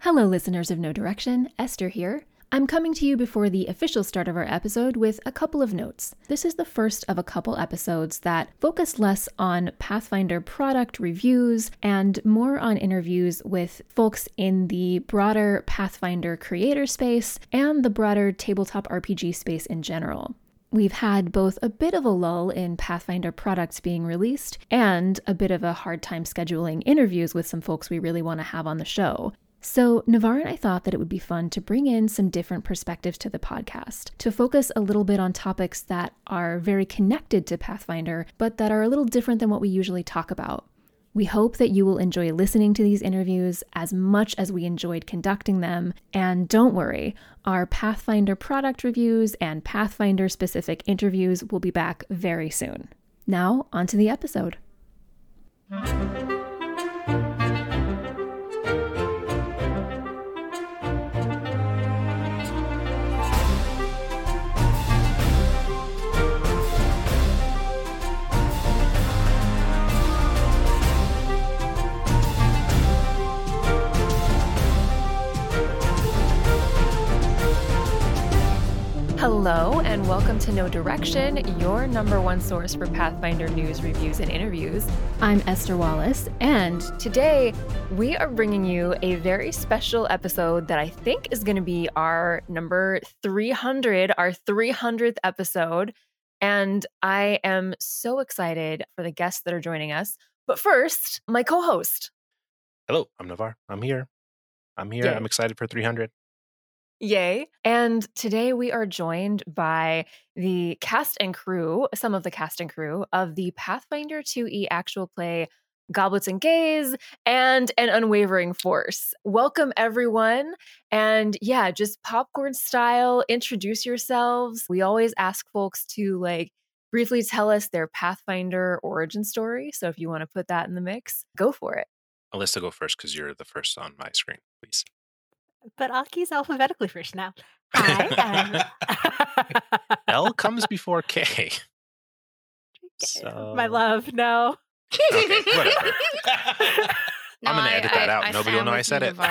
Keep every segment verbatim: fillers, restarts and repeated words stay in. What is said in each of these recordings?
Hello, listeners of No Direction. Esther here. I'm coming to you before the official start of our episode with a couple of notes. This is the first of a couple episodes that focus less on Pathfinder product reviews and more on interviews with folks in the broader Pathfinder creator space and the broader tabletop R P G space in general. We've had both a bit of a lull in Pathfinder products being released and a bit of a hard time scheduling interviews with some folks we really want to have on the show. So Navarre and I thought that it would be fun to bring in some different perspectives to the podcast, to focus a little bit on topics that are very connected to Pathfinder, but that are a little different than what we usually talk about. We hope that you will enjoy listening to these interviews as much as we enjoyed conducting them. And don't worry, our Pathfinder product reviews and Pathfinder-specific interviews will be back very soon. Now, on to the episode. Hello, and welcome to No Direction, your number one source for Pathfinder news, reviews, and interviews. I'm Esther Wallace, and today we are bringing you a very special episode that I think is going to be our number three hundred, our three hundredth episode. And I am so excited for the guests that are joining us. But first, my co-host. Hello, I'm Navarre. I'm here. I'm here. Yay. I'm excited for three hundred. Yay. And today we are joined by the cast and crew, some of the cast and crew of the Pathfinder two E actual play Goblets and Gaze and An Unwavering Force. Welcome, everyone. And yeah, just popcorn style, introduce yourselves. We always ask folks to like briefly tell us their Pathfinder origin story. So if you want to put that in the mix, go for it. Alyssa, go first because you're the first on my screen, please. But Aki's alphabetically first now. Hi. I'm... L comes before K. So... My love, no. Okay, whatever. No, I'm going to edit that I, out. I, Nobody I will know I said it.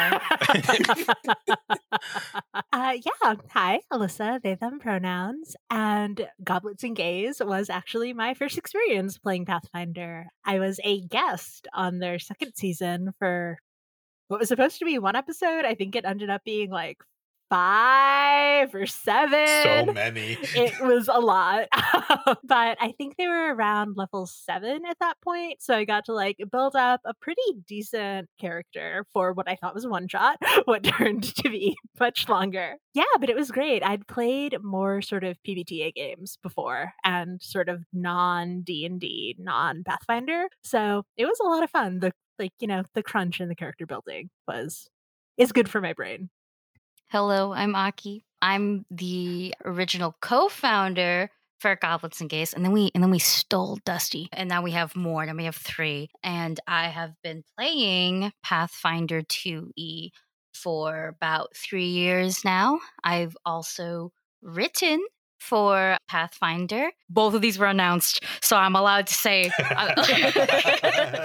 uh, yeah. Hi, Alyssa, they, them pronouns. And Goblets and Gaze was actually my first experience playing Pathfinder. I was a guest on their second season for what was supposed to be one episode. I think it ended up being like five or seven. So many. It was a lot. But I think they were around level seven at that point. So I got to like build up a pretty decent character for what I thought was one shot, what turned to be much longer. Yeah, but it was great. I'd played more sort of P B T A games before and sort of non-D and D, non-Pathfinder. So it was a lot of fun. The like, you know, the crunch and the character building was is good for my brain. Hello, I'm Aki. I'm the original co-founder for Goblets and Gaze, and then we and then we stole Dusty, and now we have more. Now we have three, and I have been playing Pathfinder two E for about three years now. I've also written for Pathfinder. Both of these were announced, so I'm allowed to say I,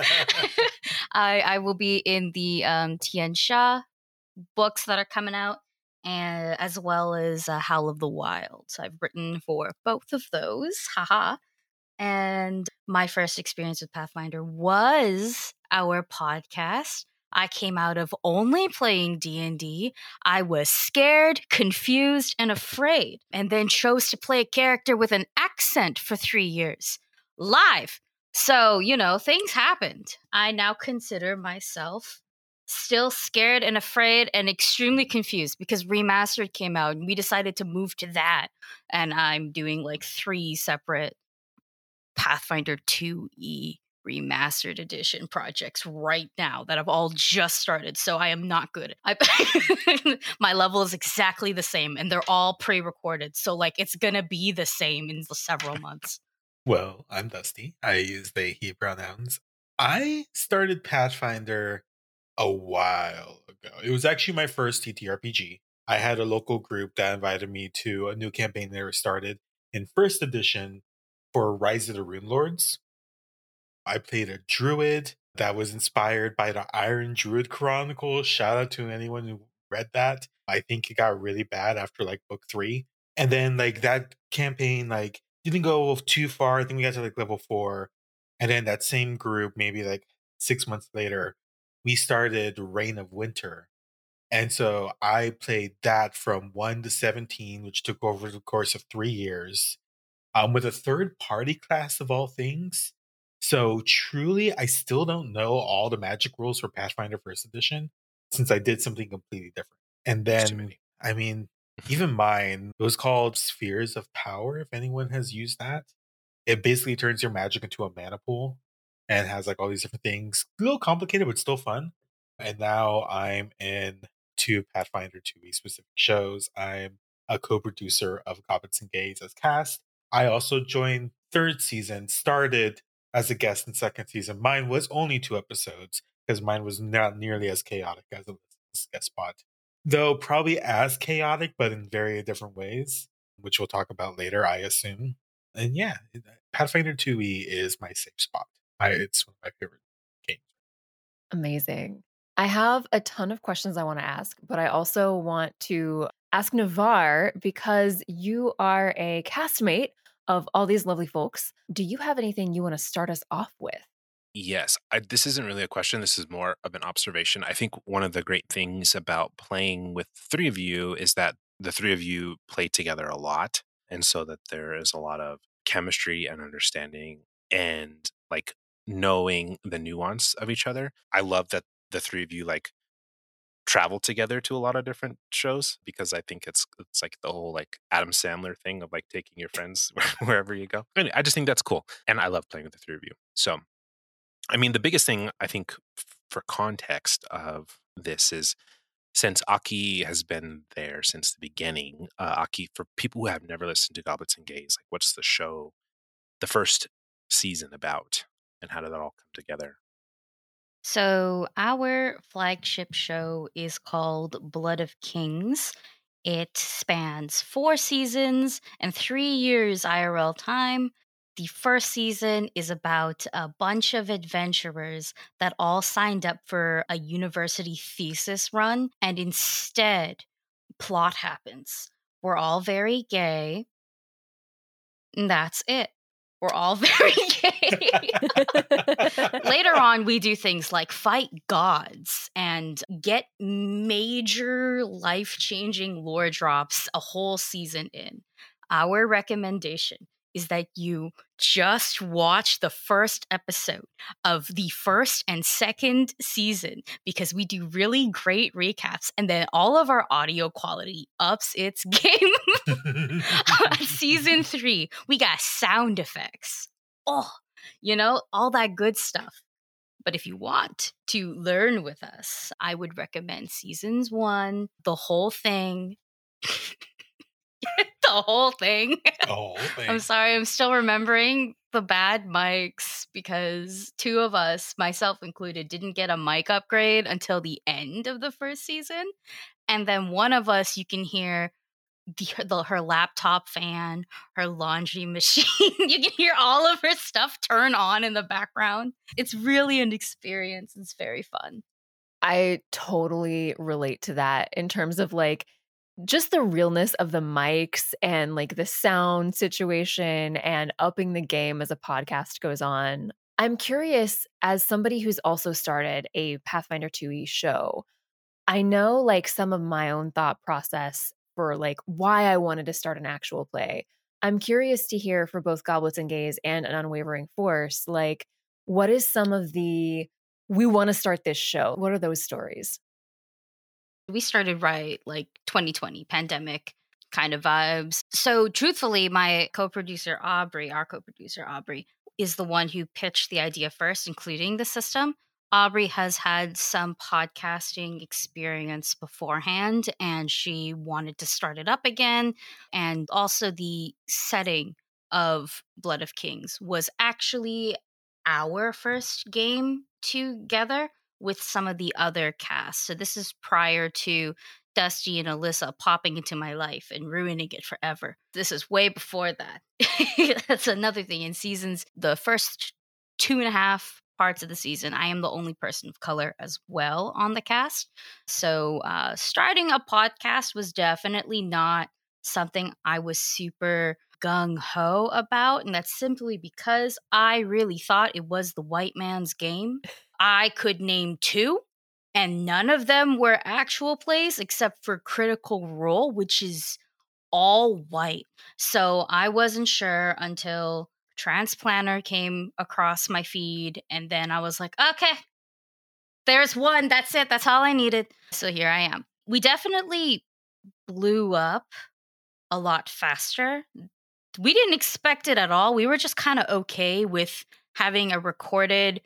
I will be in the um, Tian Sha books that are coming out, and as well as uh, Howl of the Wild. So I've written for both of those, haha. And my first experience with Pathfinder was our podcast. I came out of only playing D and D. I was scared, confused, and afraid, and then chose to play a character with an accent for three years, live. So, you know, things happened. I now consider myself still scared and afraid and extremely confused because Remastered came out and we decided to move to that. And I'm doing like three separate Pathfinder two E Remastered Edition projects right now that have all just started. So I am not good. I, my level is exactly the same and they're all pre-recorded. So like it's going to be the same in several months. Well, I'm Dusty. I use they, he pronouns. I started Pathfinder a while ago. It was actually my first T T R P G. I had a local group that invited me to a new campaign they were started in first edition for Rise of the Rune Lords. I played a druid that was inspired by the Iron Druid Chronicles. Shout out to anyone who read that. I think it got really bad after like book three. And then like that campaign like didn't go too far. I think we got to like level four. And then that same group, maybe like six months later, we started Reign of Winter. And so I played that from one to seventeen, which took over the course of three years, um, with a third party class of all things. So truly, I still don't know all the magic rules for Pathfinder First Edition since I did something completely different. And There's too then, many. I mean, even mine, it was called Spheres of Power, if anyone has used that. It basically turns your magic into a mana pool and has like all these different things. A little complicated, but still fun. And now I'm in two Pathfinder two E specific shows. I'm a co-producer of Goblins and Gays as cast. I also joined third season, started as a guest in second season. Mine was only two episodes because mine was not nearly as chaotic as a guest spot. Though probably as chaotic, but in very different ways, which we'll talk about later, I assume. And yeah, Pathfinder two E is my safe spot. I, it's one of my favorite games. Amazing. I have a ton of questions I want to ask, but I also want to ask Navarre because you are a castmate of all these lovely folks. Do you have anything you want to start us off with? Yes, I, this isn't really a question. This is more of an observation. I think one of the great things about playing with three of you is that the three of you play together a lot. And so that there is a lot of chemistry and understanding and like knowing the nuance of each other. I love that the three of you like travel together to a lot of different shows because I think it's it's like the whole like Adam Sandler thing of like taking your friends wherever you go. Anyway, I just think that's cool. And I love playing with the three of you. So I mean, the biggest thing I think f- for context of this is since Aki has been there since the beginning, uh, Aki, for people who have never listened to Goblins and Gays, like what's the show, the first season about, and how did that all come together? So, our flagship show is called Blood of Kings. It spans four seasons and three years I R L time. The first season is about a bunch of adventurers that all signed up for a university thesis run, and instead, plot happens. We're all very gay, and that's it. We're all very gay. Later on, we do things like fight gods and get major life-changing lore drops a whole season in. Our recommendation is that you just watch the first episode of the first and second season because we do really great recaps and then all of our audio quality ups its game. Season three, we got sound effects. Oh, you know, all that good stuff. But if you want to learn with us, I would recommend seasons one, the whole thing. The whole thing. The whole thing. I'm sorry, I'm still remembering the bad mics because two of us, myself included, didn't get a mic upgrade until the end of the first season. And then one of us, you can hear the, the, her laptop fan, her laundry machine. You can hear all of her stuff turn on in the background. It's really an experience. It's very fun. I totally relate to that in terms of like just the realness of the mics and like the sound situation and upping the game as a podcast goes on. I'm curious, as somebody who's also started a Pathfinder two E show, I know like some of my own thought process for like why I wanted to start an actual play. I'm curious to hear for both Goblins and Gays and An Unwavering Force, like what is some of the, we want to start this show. What are those stories? We started right like twenty twenty pandemic kind of vibes. So truthfully, my co-producer Aubrey, our co-producer Aubrey, is the one who pitched the idea first, including the system. Aubrey has had some podcasting experience beforehand, and she wanted to start it up again. And also the setting of Blood of Kings was actually our first game together with some of the other casts. So this is prior to Dusty and Alyssa popping into my life and ruining it forever. This is way before that. That's another thing. In seasons, the first two and a half parts of the season, I am the only person of color as well on the cast. So uh, starting a podcast was definitely not something I was super gung-ho about. And that's simply because I really thought it was the white man's game. I could name two, and none of them were actual plays except for Critical Role, which is all white. So I wasn't sure until Transplanter came across my feed, and then I was like, okay, there's one. That's it. That's all I needed. So here I am. We definitely blew up a lot faster. We didn't expect it at all. We were just kind of okay with having a recorded,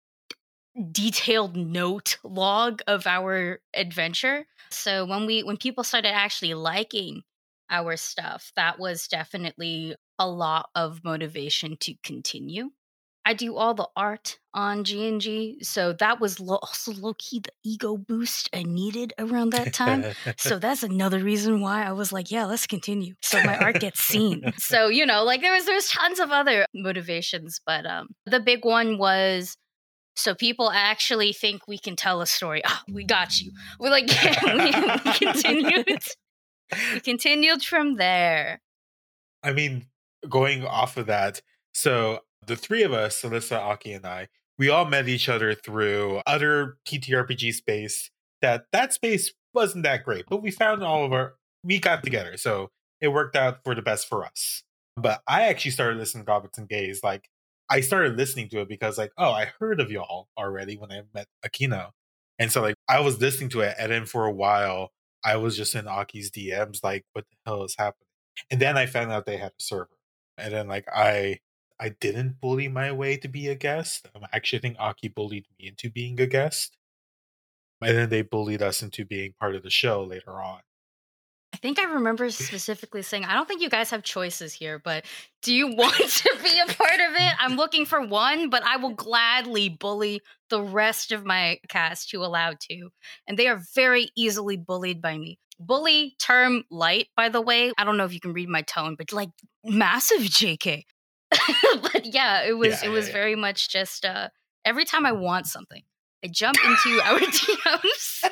detailed note log of our adventure. So when we when people started actually liking our stuff, that was definitely a lot of motivation to continue. I do all the art on G N G, so that was lo- also low-key the ego boost I needed around that time. So that's another reason why I was like, yeah, let's continue. So my art gets seen. So, you know, like there was there was tons of other motivations, but um the big one was so people actually think we can tell a story. Ah, we got you. We're like, yeah, we, we continued. We continued from there. I mean, going off of that, so the three of us, Alyssa, Aki, and I, we all met each other through other T T R P G space. That that space wasn't that great, but we found all of our, we got together, so it worked out for the best for us. But I actually started listening to Goblins and Gays. Like, I started listening to it because, like, oh, I heard of y'all already when I met Akino, and so like I was listening to it, and then for a while I was just in Aki's D Ms, like, what the hell is happening? And then I found out they had a server, and then like I I didn't bully my way to be a guest. Um, actually, I think Aki bullied me into being a guest, and then they bullied us into being part of the show later on. I think I remember specifically saying, I don't think you guys have choices here, but do you want to be a part of it? I'm looking for one, but I will gladly bully the rest of my cast who allowed to. And they are very easily bullied by me. Bully term light, by the way. I don't know if you can read my tone, but like massive J K. But yeah, it was Yeah, it was yeah, yeah. very much just uh, every time I want something, I jump into our D Ms.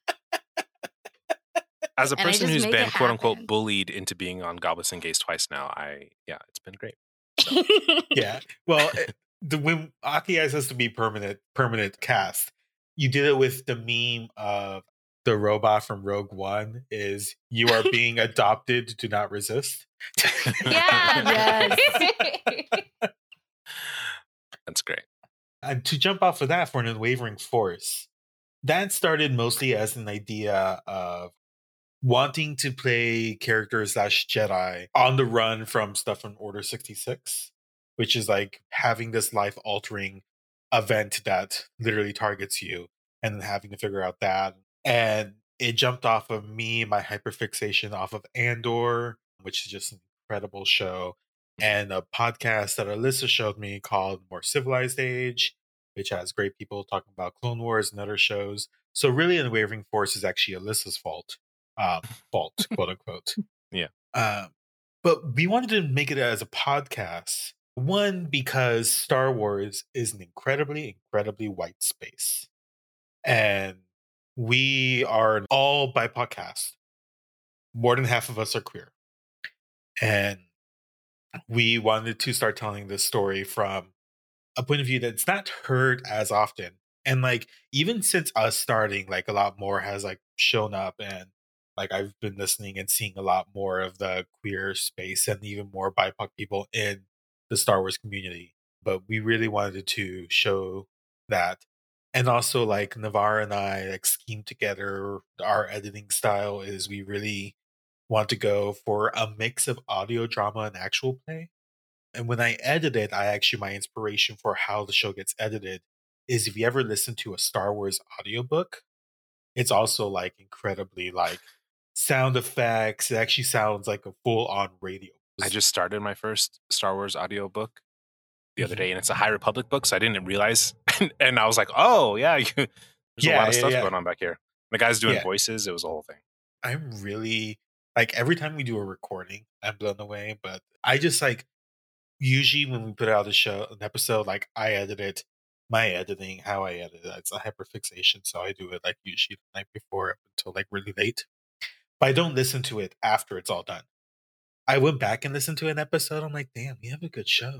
As a And I person just who's make been it quote unquote happen. bullied into being on Goblins and Gays twice now, I yeah, it's been great. Yeah. Well, it- the when Aki asked us to be permanent permanent cast, you did it with the meme of the robot from Rogue One is you are being adopted, do not resist. Yeah. That's great. And to jump off of that for an unwavering force, that started mostly as an idea of wanting to play characters slash Jedi on the run from stuff from Order sixty-six, which is like having this life altering event that literally targets you and then having to figure out that. And it jumped off of me, my hyperfixation off of Andor, which is just an incredible show, and a podcast that Alyssa showed me called More Civilized Age, which has great people talking about Clone Wars and other shows. So really, Unwavering Force is actually Alyssa's fault. Um, fault, quote unquote. Yeah. Um, but we wanted to make it as a podcast. One, because Star Wars is an incredibly, incredibly white space. And we are an all B I P O C cast. More than half of us are queer. And we wanted to start telling this story from a point of view that's not heard as often. And like, even since us starting, like a lot more has like shown up, and like I've been listening and seeing a lot more of the queer space and even more B I P O C people in the Star Wars community. But we really wanted to show that. And also like Navarre and I like schemed together. Our editing style is we really want to go for a mix of audio drama and actual play. And when I edit it, I actually, my inspiration for how the show gets edited is if you ever listen to a Star Wars audiobook, it's also like incredibly like sound effects. It actually sounds like a full on radio. I just started my first Star Wars audiobook the other Mhm. day, and it's a High Republic book, so I didn't realize. And I was like, oh, yeah, you, there's Yeah, a lot of yeah, stuff yeah. going on back here. The guy's doing Yeah. voices. It was a whole thing. I'm really like, every time we do a recording, I'm blown away. But I just like, usually when we put out a show, an episode, like I edit it my editing, how I edit it, it's a hyperfixation. So I do it like usually the night before up until like really late. But I don't listen to it after it's all done. I went back and listened to an episode. I'm like, damn, you have a good show.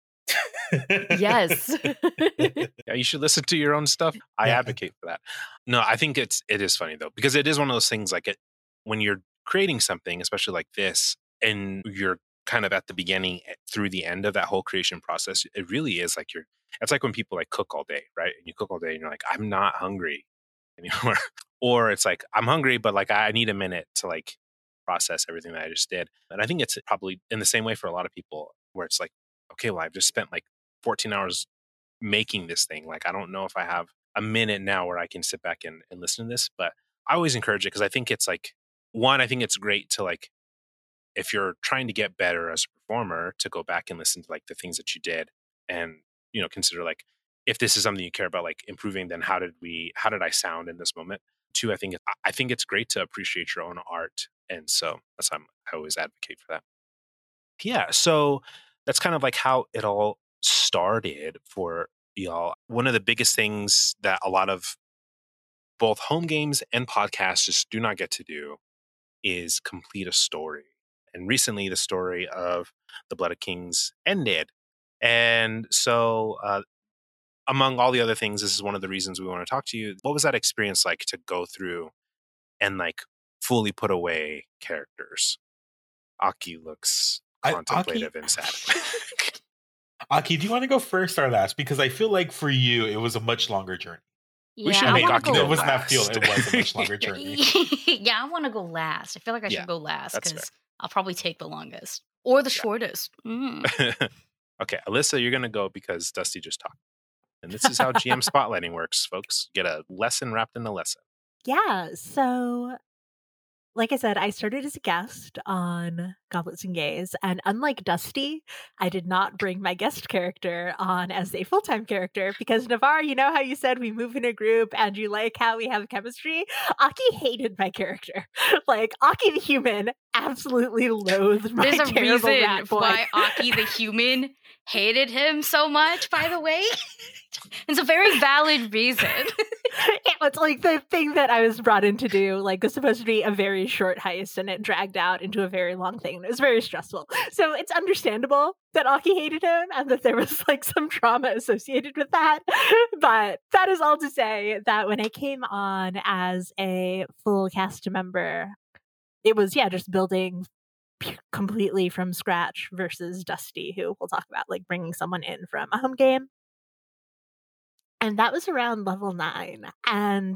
Yes. Yeah, you should listen to your own stuff. I Yeah. advocate for that. No, I think it's it is funny though, because it is one of those things like it when you're creating something, especially like this, and you're kind of at the beginning through the end of that whole creation process, it really is like you're it's like when people like cook all day, right? And you cook all day and you're like, I'm not hungry anymore. Or it's like, I'm hungry, but like I need a minute to like process everything that I just did. And I think it's probably in the same way for a lot of people where it's like, okay, well, I've just spent like fourteen hours making this thing. Like, I don't know if I have a minute now where I can sit back and, and listen to this, but I always encourage it because I think it's like, one, I think it's great to like, if you're trying to get better as a performer, to go back and listen to like the things that you did and, you know, consider like, if this is something you care about, like improving, then how did we, how did I sound in this moment? Two, I think, I think it's great to appreciate your own art. And so that's how I'm, I always advocate for that. Yeah. So that's kind of like how it all started for y'all. One of the biggest things that a lot of both home games and podcasts just do not get to do is complete a story. And recently the story of the Blood of Kings ended. And so uh, among all the other things, this is one of the reasons we want to talk to you. What was that experience like to go through and like fully put away characters? Aki looks I- contemplative Aki- and sad. Aki, do you want to go first or last? Because I feel like for you, it was a much longer journey. Yeah, We should I make wanna Aki go go It was not last. feel it was a much longer journey. yeah, I want to go last. I feel like I Yeah, should go last that's because I'll probably take the longest or the Yeah. shortest. Mm. Okay, Alyssa, you're going to go because Dusty just talked. And this is how G M spotlighting works, folks. Get a lesson wrapped in a lesson. Yeah, so like I said, I started as a guest on Goblets and Gays, and unlike Dusty, I did not bring my guest character on as a full-time character because Navarre, you know how you said we move in a group and you like how we have chemistry? Aki hated my character. Like, Aki the human absolutely loathed my There's a terrible reason rat boy. why Aki the human hated him so much, by the way. It's a very valid reason. It's like the thing that I was brought in to do, like, was supposed to be a very short heist and it dragged out into a very long thing. It was very stressful. So it's understandable that Aki hated him and that there was like some trauma associated with that. But that is all to say that when I came on as a full cast member, it was, yeah, just building completely from scratch versus Dusty, who we'll talk about, like bringing someone in from a home game. And that was around level nine. And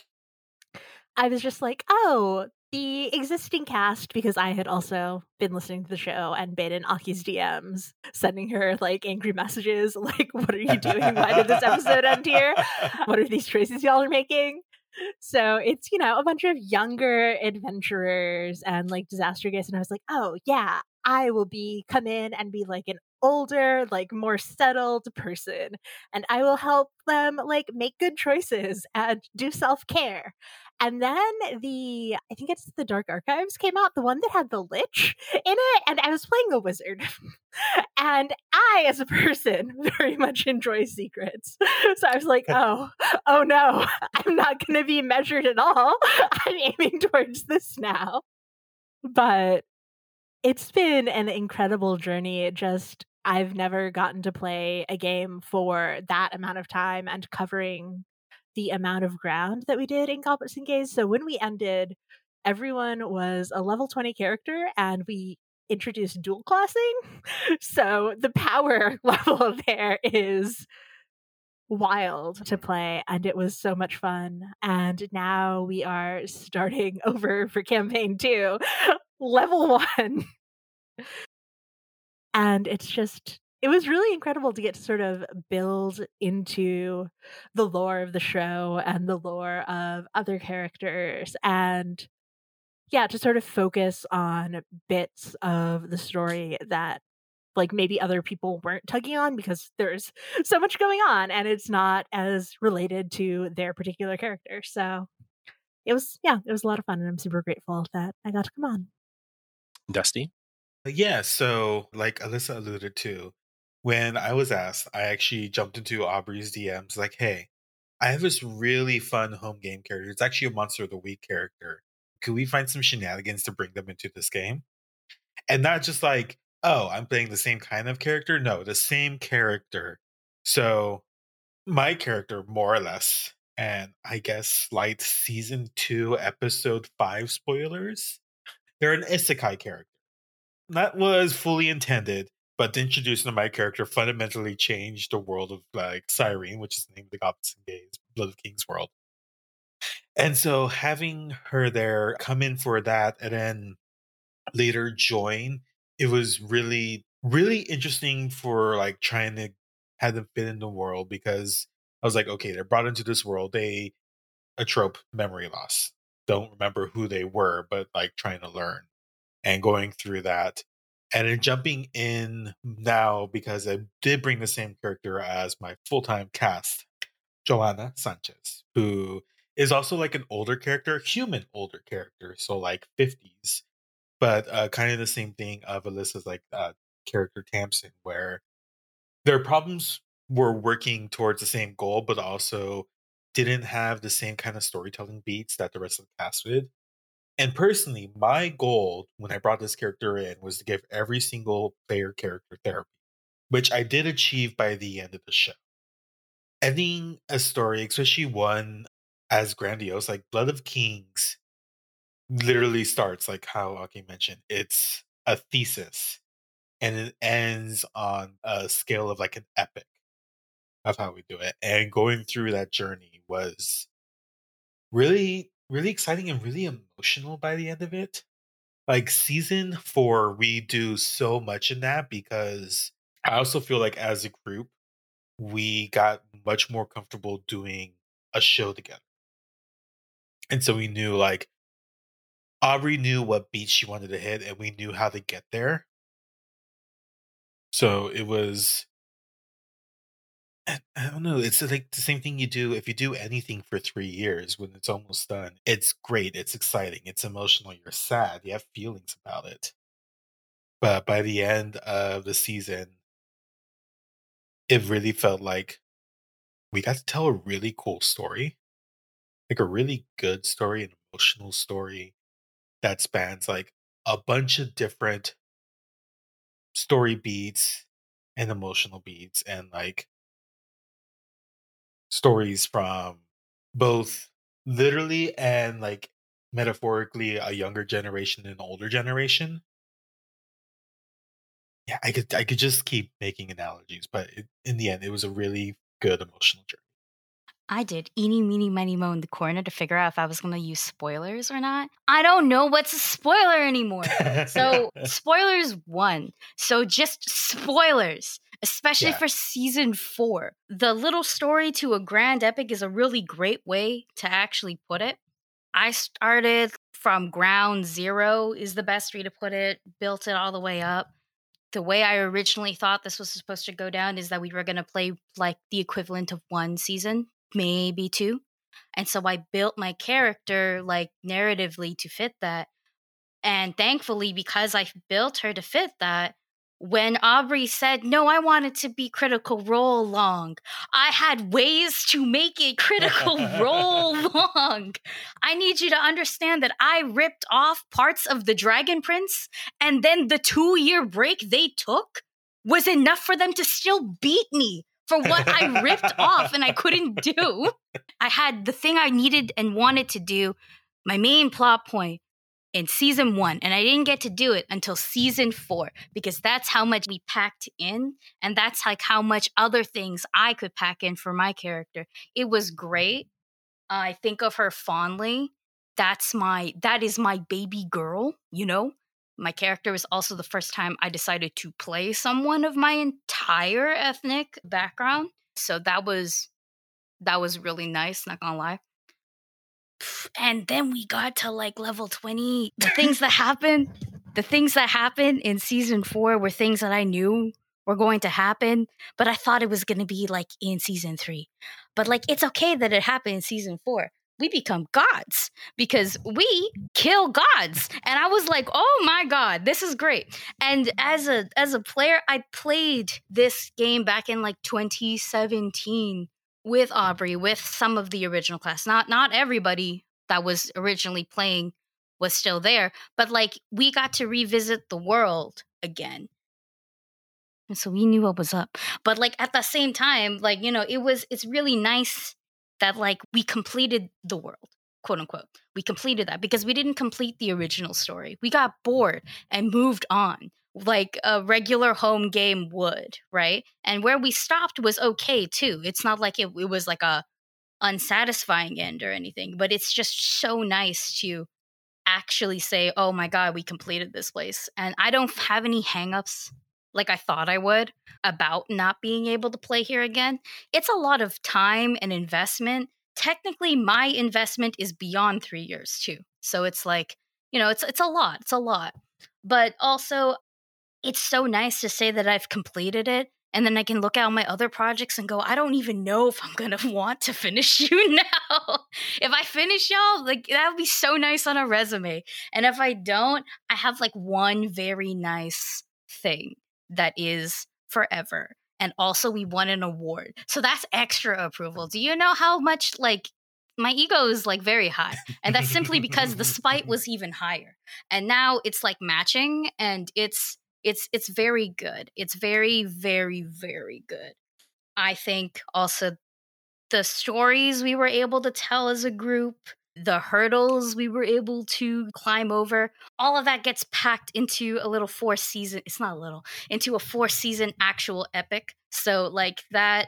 I was just like, oh, the existing cast, because I had also been listening to the show and been in Aki's D Ms, sending her like angry messages, like, what are you doing? Why did this episode end here? What are these choices y'all are making? So it's, you know, a bunch of younger adventurers and like disaster guests. And I was like, oh, yeah, I will be come in and be like an older, like more settled person. And I will help them like make good choices and do self-care. And then the, I think it's the Dark Archives came out, the one that had the Lich in it. And I was playing a wizard. And I, as a person, very much enjoy secrets. So I was like, oh, oh no, I'm not going to be measured at all. I'm aiming towards this now. But it's been an incredible journey. It just, I've never gotten to play a game for that amount of time and covering the amount of ground that we did in Goblets and Gays. So when we ended, everyone was a level twenty character and we introduced dual classing. So the power level there is wild to play, and it was so much fun. And now we are starting over for campaign two, level one. And it's just, it was really incredible to get to sort of build into the lore of the show and the lore of other characters, and yeah, to sort of focus on bits of the story that like maybe other people weren't tugging on because there's so much going on and it's not as related to their particular character. So it was, yeah, it was a lot of fun, and I'm super grateful that I got to come on. Dusty? Yeah, so like Alyssa alluded to, when I was asked, I actually jumped into Aubrey's D Ms like, hey, I have this really fun home game character. It's actually a Monster of the Week character. Could we find some shenanigans to bring them into this game? And not just like, oh, I'm playing the same kind of character. No, the same character. So my character, more or less, and I guess slight season two, episode five spoilers, they're an isekai character. That was fully intended, but the introduction of my character fundamentally changed the world of like Cyrene, which is the name of the Goblins and Gays, Blood of Kings world. And so having her there come in for that and then later join, it was really, really interesting for like trying to have them fit in the world, because I was like, okay, they're brought into this world. They, a trope, memory loss. Don't remember who they were, but like trying to learn and going through that. And then jumping in now, because I did bring the same character as my full-time cast, Joanna Sanchez, who is also like an older character, human older character, so like fifties, but uh, kind of the same thing of Alyssa's like uh, character Tamsin, where their problems were working towards the same goal, but also didn't have the same kind of storytelling beats that the rest of the cast did. And personally, my goal when I brought this character in was to give every single player character therapy, which I did achieve by the end of the show. Ending a story, especially one as grandiose, like Blood of Kings, literally starts like how Aki mentioned. It's a thesis, and it ends on a scale of like an epic of how we do it. And going through that journey was really, really exciting and really emotional by the end of it. Like season four, we do so much in that, because I also feel like as a group, we got much more comfortable doing a show together. And so we knew like Aubrey knew what beats she wanted to hit, and we knew how to get there. So it was, I don't know, it's like the same thing you do if you do anything for three years when it's almost done. It's great, it's exciting, it's emotional, you're sad, you have feelings about it. But by the end of the season, it really felt like we got to tell a really cool story, like a really good story, an emotional story that spans like a bunch of different story beats and emotional beats, and like stories from both literally and like metaphorically a younger generation and an older generation. Yeah, I could I could just keep making analogies, but it, in the end, it was a really good emotional journey. I did eeny, meeny, miny, mo in the corner to figure out if I was going to use spoilers or not. I don't know what's a spoiler anymore. So, spoilers one. So, just spoilers, especially Yeah. for season four. The little story to a grand epic is a really great way to actually put it. I started from ground zero, is the best way to put it, built it all the way up. The way I originally thought this was supposed to go down is that we were going to play like the equivalent of one season, maybe two. And so I built my character like narratively to fit that. And thankfully, because I built her to fit that, when Aubrey said, no, I want it to be Critical Role long, I had ways to make it Critical Role long. I need you to understand that I ripped off parts of the Dragon Prince, and then the two-year break they took was enough for them to still beat me for what I ripped off and I couldn't do. I had the thing I needed and wanted to do, my main plot point, in season one, and I didn't get to do it until season four, because that's how much we packed in, and that's like how much other things I could pack in for my character. It was great. I think of her fondly. That's my that is my baby girl, you know? My character was also the first time I decided to play someone of my entire ethnic background. So that was that was really nice, not gonna lie. And then we got to like level twenty. The things that happened, the things that happened in season four were things that I knew were going to happen, but I thought it was going to be like in season three. But like, it's okay that it happened in season four. we become gods because we kill gods. And I was like, oh my God, this is great. And as a as a player, I played this game back in like twenty seventeen with Aubrey, with some of the original class. Not not everybody that was originally playing was still there, but like we got to revisit the world again. And so we knew what was up. But like at the same time, like, you know, it was it's really nice that like we completed the world, quote unquote. We completed that because we didn't complete the original story. We got bored and moved on like a regular home game would, right? And where we stopped was okay too. It's not like it, it was like a unsatisfying end or anything, but it's just so nice to actually say, oh my God, we completed this place. And I don't have any hangups like I thought I would about not being able to play here again. It's a lot of time and investment. Technically, my investment is beyond three years too. So it's like, you know, it's it's a lot. It's a lot. But also, it's so nice to say that I've completed it. And then I can look at my other projects and go, I don't even know if I'm going to want to finish you now. If I finish y'all, like that would be so nice on a resume. And if I don't, I have like one very nice thing that is forever. And also we won an award. So that's extra approval. Do you know how much like my ego is like very high? And that's simply because the spite was even higher. And now it's like matching and it's It's it's very good. It's very, very, very good. I think also the stories we were able to tell as a group, the hurdles we were able to climb over, all of that gets packed into a little four season, it's not a little, into a four season actual epic. So like that,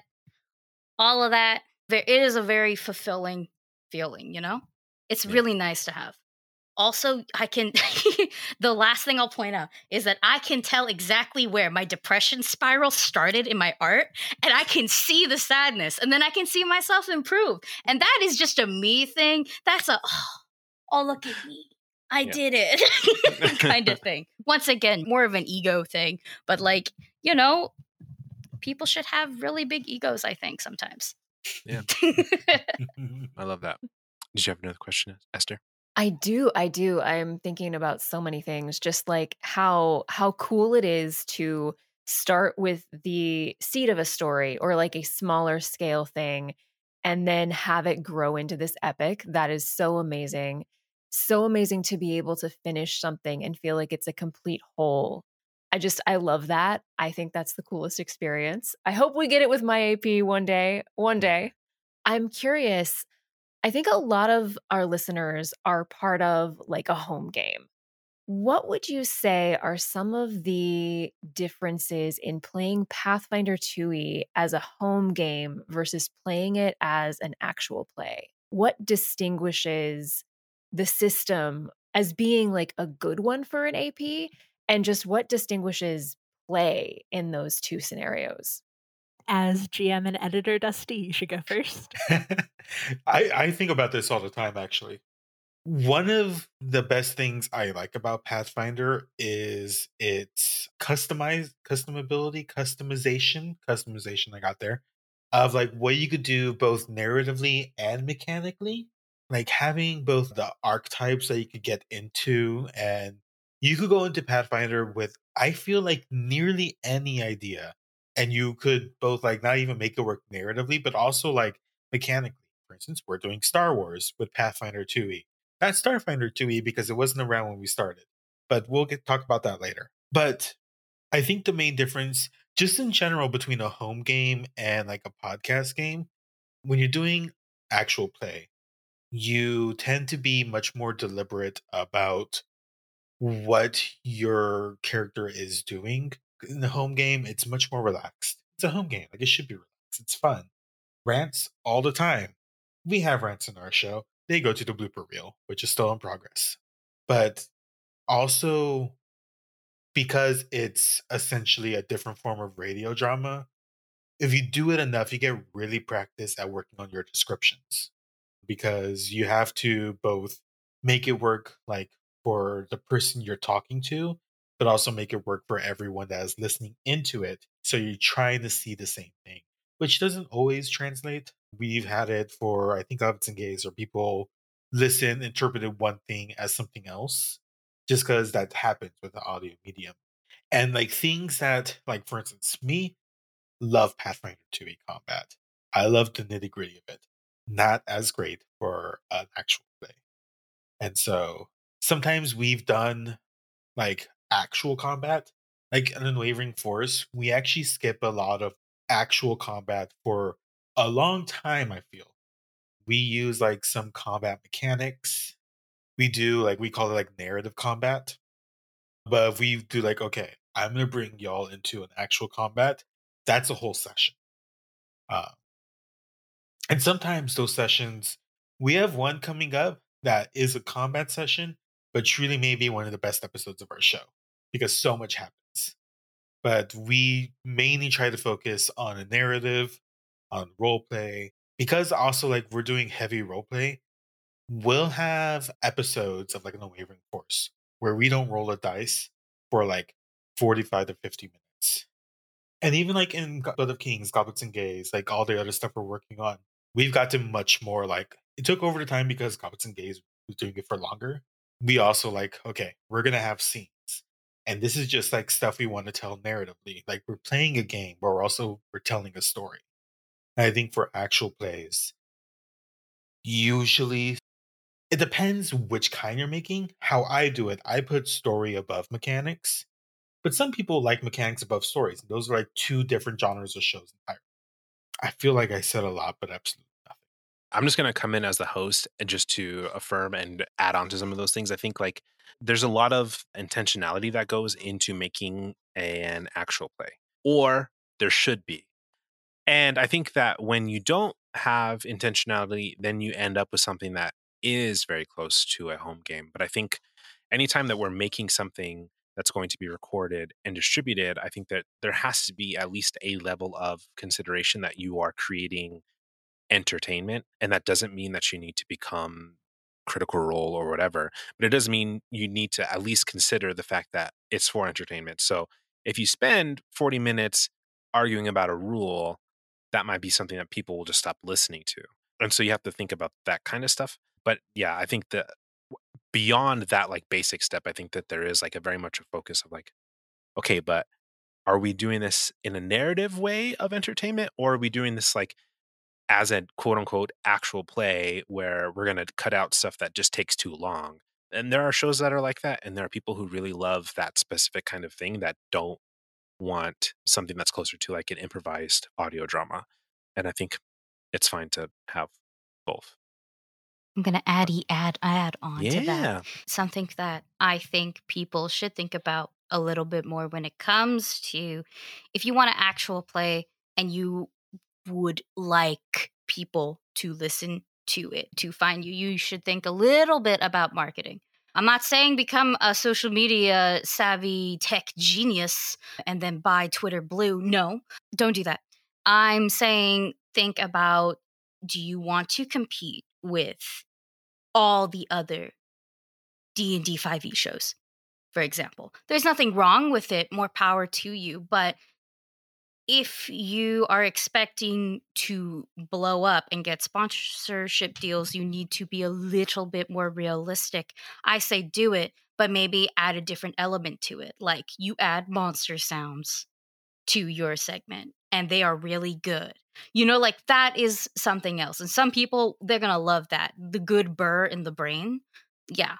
all of that, it is a very fulfilling feeling, you know? It's Yeah. really nice to have. Also, I can, the last thing I'll point out is that I can tell exactly where my depression spiral started in my art, and I can see the sadness, and then I can see myself improve. And that is just a me thing. That's a, oh, oh look at me. I Yeah. did it kind of thing. Once again, more of an ego thing, but like, you know, people should have really big egos, I think, sometimes. Yeah. I love that. Did you have another question, Esther? I do. I do. I'm thinking about so many things, just like how how cool it is to start with the seed of a story or like a smaller scale thing and then have it grow into this epic. That is so amazing. So amazing to be able to finish something and feel like it's a complete whole. I just I love that. I think that's the coolest experience. I hope we get it with my A P one day. One day. I'm curious. I think a lot of our listeners are part of like a home game. What would you say are some of the differences in playing Pathfinder two E as a home game versus playing it as an actual play? What distinguishes the system as being like a good one for an A P, and just what distinguishes play in those two scenarios? As G M and editor Dusty, you should go first. I, I think about this all the time, actually. One of the best things I like about Pathfinder is its customized customability, customization, customization I got there, of like what you could do both narratively and mechanically. Like having both the archetypes that you could get into, and you could go into Pathfinder with, I feel like, nearly any idea. And you could both like not even make it work narratively, but also like mechanically. For instance, we're doing Star Wars with Pathfinder two E. That's Starfinder two E because it wasn't around when we started. But we'll get talk about that later. But I think the main difference, just in general, between a home game and like a podcast game, when you're doing actual play, you tend to be much more deliberate about what your character is doing. In the home game, it's much more relaxed. It's a home game. Like it should be relaxed. It's fun. Rants all the time. We have rants in our show. They go to the blooper reel, which is still in progress. But also because it's essentially a different form of radio drama, if you do it enough, you get really practice at working on your descriptions, because you have to both make it work like for the person you're talking to, but also make it work for everyone that is listening into it. So you're trying to see the same thing. which doesn't always translate. We've had it for, I think, Goblins and Gays, where people listen, interpreted one thing as something else, just because that happens with the audio medium. And like things that, like for instance, me love Pathfinder two E combat. I love the nitty gritty of it. Not as great for an actual play. And so sometimes we've done like actual combat, like an Unwavering Force. We actually skip a lot of actual combat for a long time, I feel. We use like some combat mechanics. We do like, we call it like narrative combat. But if we do like, okay, I'm going to bring y'all into an actual combat, that's a whole session. Uh, and sometimes those sessions, we have one coming up that is a combat session, but truly maybe one of the best episodes of our show because so much happens. But we mainly try to focus on a narrative, on role play, because also like we're doing heavy role play. We'll have episodes of like an Unwavering Force where we don't roll a dice for like forty-five to fifty minutes. And even like in Blood of Kings, Goblins and Gays, like all the other stuff we're working on, we've got to much more like, it took over the time because Goblins and Gays was doing it for longer. We also like, okay, we're going to have scenes. And this is just like stuff we want to tell narratively. Like we're playing a game, but we're also, we're telling a story. And I think for actual plays, usually it depends which kind you're making. How I do it, I put story above mechanics. But some people like mechanics above stories. Those are like two different genres of shows entirely. I feel like I said a lot, but absolutely nothing. I'm just going to come in as the host and just to affirm and add on to some of those things. I think like there's a lot of intentionality that goes into making an actual play, or there should be. And I think that when you don't have intentionality, then you end up with something that is very close to a home game. But I think anytime that we're making something that's going to be recorded and distributed, I think that there has to be at least a level of consideration that you are creating entertainment. And that doesn't mean that you need to become Critical Role or whatever, but it does mean you need to at least consider the fact that it's for entertainment. So if you spend forty minutes arguing about a rule, that might be something that people will just stop listening to. And so you have to think about that kind of stuff. But yeah, I think that beyond that like basic step, I think that there is like a very much a focus of like, okay, but are we doing this in a narrative way of entertainment, or are we doing this like as a quote unquote actual play where we're going to cut out stuff that just takes too long? And there are shows that are like that. And there are people who really love that specific kind of thing that don't want something that's closer to like an improvised audio drama. And I think it's fine to have both. I'm going to add add add on yeah. to that. Something that I think people should think about a little bit more when it comes to if you want an actual play and you would like people to listen to it, to find you, you should think a little bit about marketing. I'm not saying become a social media savvy tech genius and then buy Twitter Blue. No, don't do that. I'm saying think about, do you want to compete with all the other D and D five e shows, for example? There's nothing wrong with it. More power to you. But if you are expecting to blow up and get sponsorship deals, you need to be a little bit more realistic. I say do it, but maybe add a different element to it. Like you add monster sounds to your segment and they are really good. You know, like that is something else. And some people, they're going to love that. The good burr in the brain. Yeah.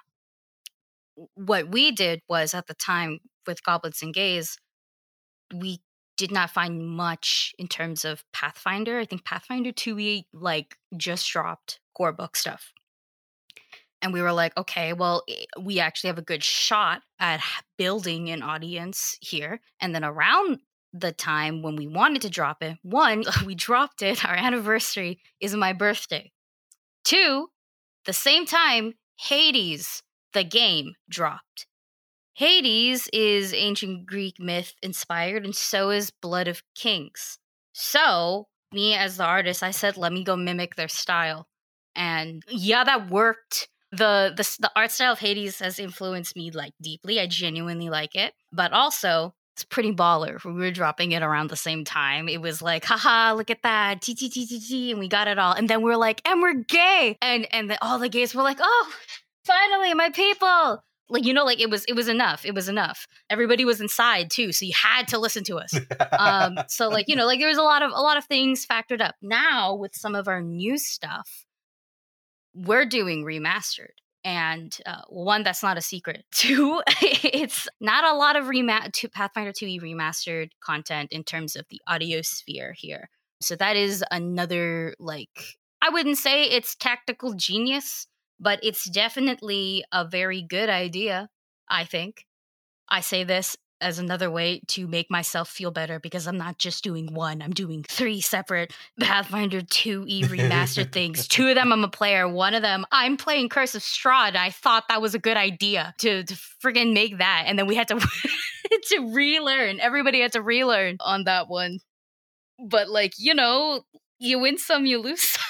What we did was at the time with Goblins and Gays, we did not find much in terms of Pathfinder. I think Pathfinder two E like just dropped core book stuff. And we were like, okay, well, we actually have a good shot at building an audience here. And then around the time when we wanted to drop it, one, we dropped it. Our anniversary is my birthday. Two, the same time, Hades, the game, dropped. Hades is ancient Greek myth inspired, and so is Blood of Kings. So, me as the artist, I said, let me go mimic their style. And yeah, that worked. The, the the art style of Hades has influenced me like deeply. I genuinely like it. But also, It's pretty baller. We were dropping it around the same time. It was like, haha, look at that. T T T T T. And we got it all. And then we we're like, and we're gay. And and the, all the gays were like, oh, finally, my people. Like, you know, like it was it was enough. It was enough. Everybody was inside too. So you had to listen to us. um, so like, you know, like there was a lot of a lot of things factored up. Now with some of our new stuff, we're doing remastered. And uh, one, that's not a secret. Two, it's not a lot of rema- to Pathfinder two E remastered content in terms of the audio sphere here. So that is another, like, I wouldn't say it's tactical genius, but it's definitely a very good idea, I think. I say this as another way to make myself feel better because I'm not just doing one. I'm doing three separate Pathfinder two E remastered things. Two of them I'm a player. One of them I'm playing Curse of Strahd. And I thought that was a good idea to, to friggin' make that. And then we had to, to relearn. Everybody had to relearn on that one. But like, you know, you win some, you lose some.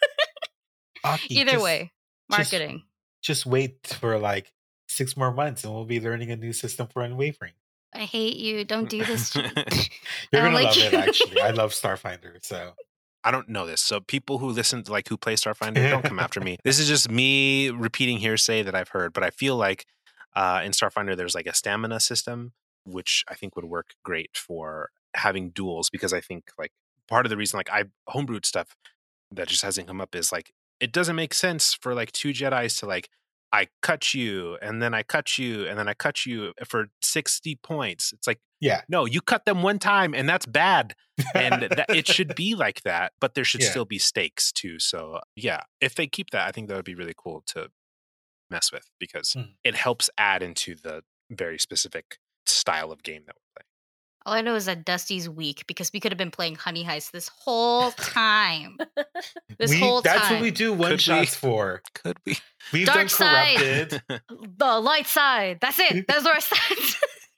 Aki, Either just, way, marketing. Just, just wait for like six more months and we'll be learning a new system for Unwavering. I hate you. Don't do this to me. You're going like to love you. it, actually. I love Starfinder, so... I don't know this. So people who listen to, like, who play Starfinder, don't come after me. This is just me repeating hearsay that I've heard. But I feel like uh, in Starfinder, there's like a stamina system, which I think would work great for having duels. Because I think like part of the reason like I homebrewed stuff that just hasn't come up is like, it doesn't make sense for like two Jedis to like, I cut you and then I cut you and then I cut you for sixty points. It's like, yeah, no, you cut them one time and that's bad. And that, it should be like that, but there should Yeah. still be stakes too. So yeah, if they keep that, I think that would be really cool to mess with because Mm. it helps add into the very specific style of game that we're playing. All I know is that Dusty's weak because we could have been playing Honey Heist this whole time. This we, whole that's time. what we do one shots for. Could we? We've Dark done side. Corrupted. The light side. That's it. That's where I start.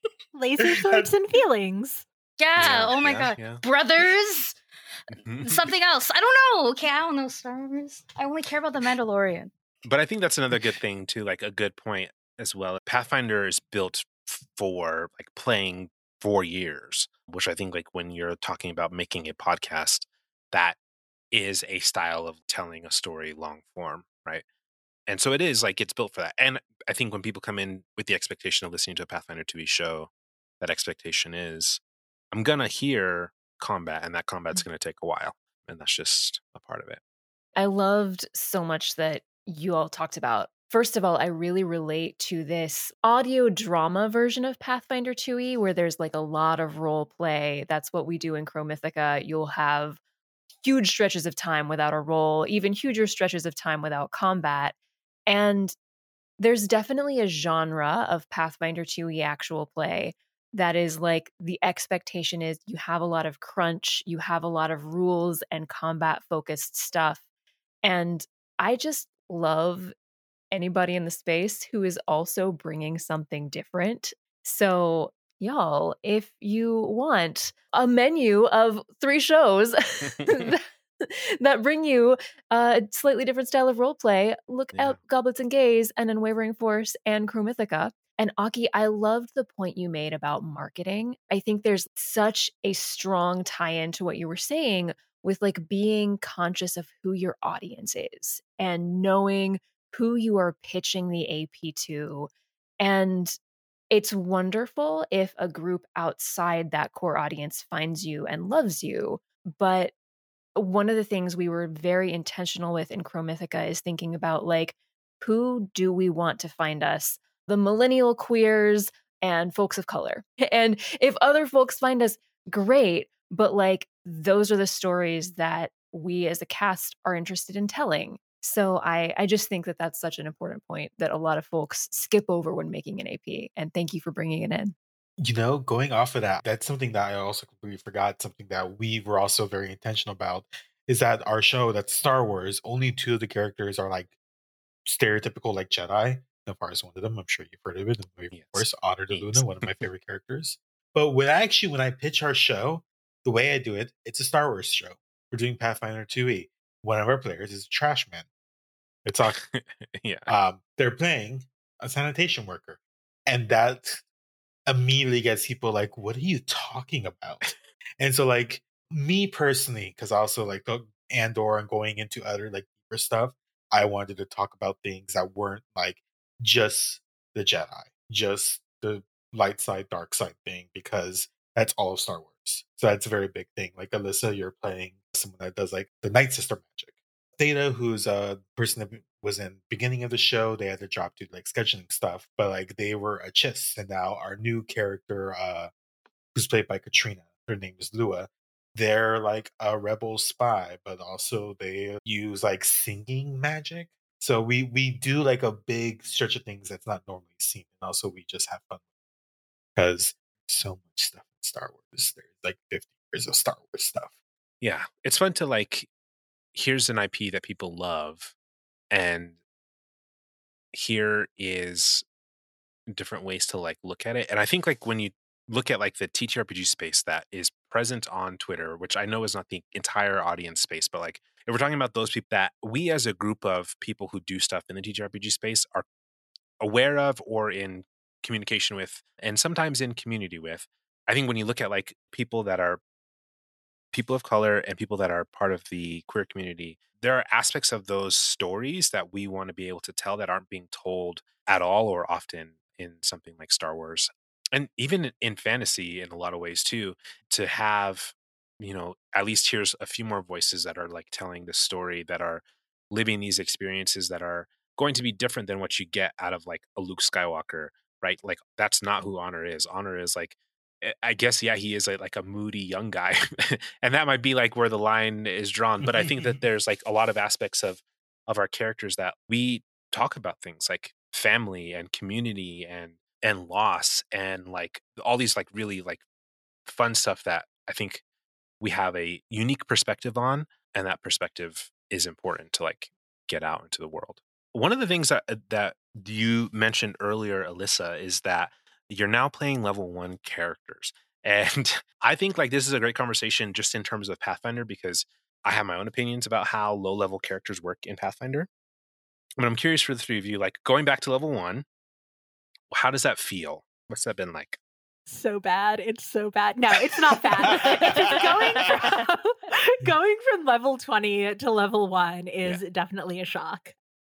Laser swords and feelings. Yeah. Yeah, Oh my yeah, god. yeah. Brothers. Something else. I don't know. Okay, I don't know Star Wars. I only care about the Mandalorian. But I think that's another good thing too, like a good point as well. Pathfinder is built for like playing for years, which I think like when you're talking about making a podcast, that is a style of telling a story long form, right? And so it is like it's built for that. And I think when people come in with the expectation of listening to a Pathfinder two E show, that expectation is I'm gonna hear combat, and that combat's gonna take a while, and that's just a part of it. I loved so much that you all talked about. First of all, I really relate to this audio drama version of Pathfinder two E where there's like a lot of role play. That's what we do in Crow Mythica. You'll have huge stretches of time without a roll, even huger stretches of time without combat. And there's definitely a genre of Pathfinder two E actual play that is like the expectation is you have a lot of crunch, you have a lot of rules and combat focused stuff. And I just love anybody in the space who is also bringing something different. So, y'all, if you want a menu of three shows that, that bring you a slightly different style of role play, look Yeah. out Goblets and Gays and Unwavering Force and Crow Mythica. And Aki, I loved the point you made about marketing. I think there's such a strong tie-in to what you were saying with like being conscious of who your audience is and knowing who you are pitching the A P to. And it's wonderful if a group outside that core audience finds you and loves you. But one of the things we were very intentional with in Crow Mythica is thinking about like, who do we want to find us? The millennial queers and folks of color. And if other folks find us, great. But like, those are the stories that we as a cast are interested in telling. So I, I just think that that's such an important point that a lot of folks skip over when making an A P. And thank you for bringing it in. You know, going off of that, that's something that I also completely forgot. Something that we were also very intentional about is that our show, that's Star Wars, only two of the characters are like stereotypical like Jedi. Nafar is one of them. I'm sure you've heard of it. And of Yes. course, Otter de Yes. Luna, one of my favorite characters. But when I actually, when I pitch our show, the way I do it, it's a Star Wars show. We're doing Pathfinder two E. One of our players is a trash man. It's all, yeah. um, they're playing a sanitation worker. And that immediately gets people like, what are you talking about? And so like me personally, because also like the Andor and going into other like deeper stuff, I wanted to talk about things that weren't like just the Jedi, just the light side, dark side thing, because that's all of Star Wars. So that's a very big thing. Like Alyssa, you're playing someone that does like the Night Sister magic. Theta, who's a person that was in beginning of the show, they had to drop to like scheduling stuff, but like they were a Chiss, and now our new character, uh, who's played by Katrina, her name is Lua. They're like a rebel spy, but also they use like singing magic. So we we do like a big stretch of things that's not normally seen, and also we just have fun because so much stuff in Star Wars. There's like fifty years of Star Wars stuff. Yeah, it's fun to like. Here's an I P that people love, and here is different ways to like look at it. And I think like when you look at like the T T R P G space that is present on Twitter, which I know is not the entire audience space, but like if we're talking about those people that we as a group of people who do stuff in the T T R P G space are aware of or in communication with, and sometimes in community with, I think when you look at like people that are people of color and people that are part of the queer community, there are aspects of those stories that we want to be able to tell that aren't being told at all or often in something like Star Wars. And even in fantasy in a lot of ways too, to have, you know, at least here's a few more voices that are like telling the story, that are living these experiences that are going to be different than what you get out of like a Luke Skywalker, right? Like that's not who Honor is. Honor is like, I guess, yeah, he is a, like a moody young guy. And that might be like where the line is drawn. But I think that there's like a lot of aspects of of our characters that we talk about things like family and community and and loss and like all these like really like fun stuff that I think we have a unique perspective on, and that perspective is important to like get out into the world. One of the things that that you mentioned earlier, Alyssa, is that you're now playing level one characters. And I think like this is a great conversation just in terms of Pathfinder, because I have my own opinions about how low level characters work in Pathfinder. But I'm curious for the three of you, like going back to level one, how does that feel? What's that been like? So bad. It's so bad. No, it's not bad. It's just going from, going from level twenty to level one is yeah. definitely a shock.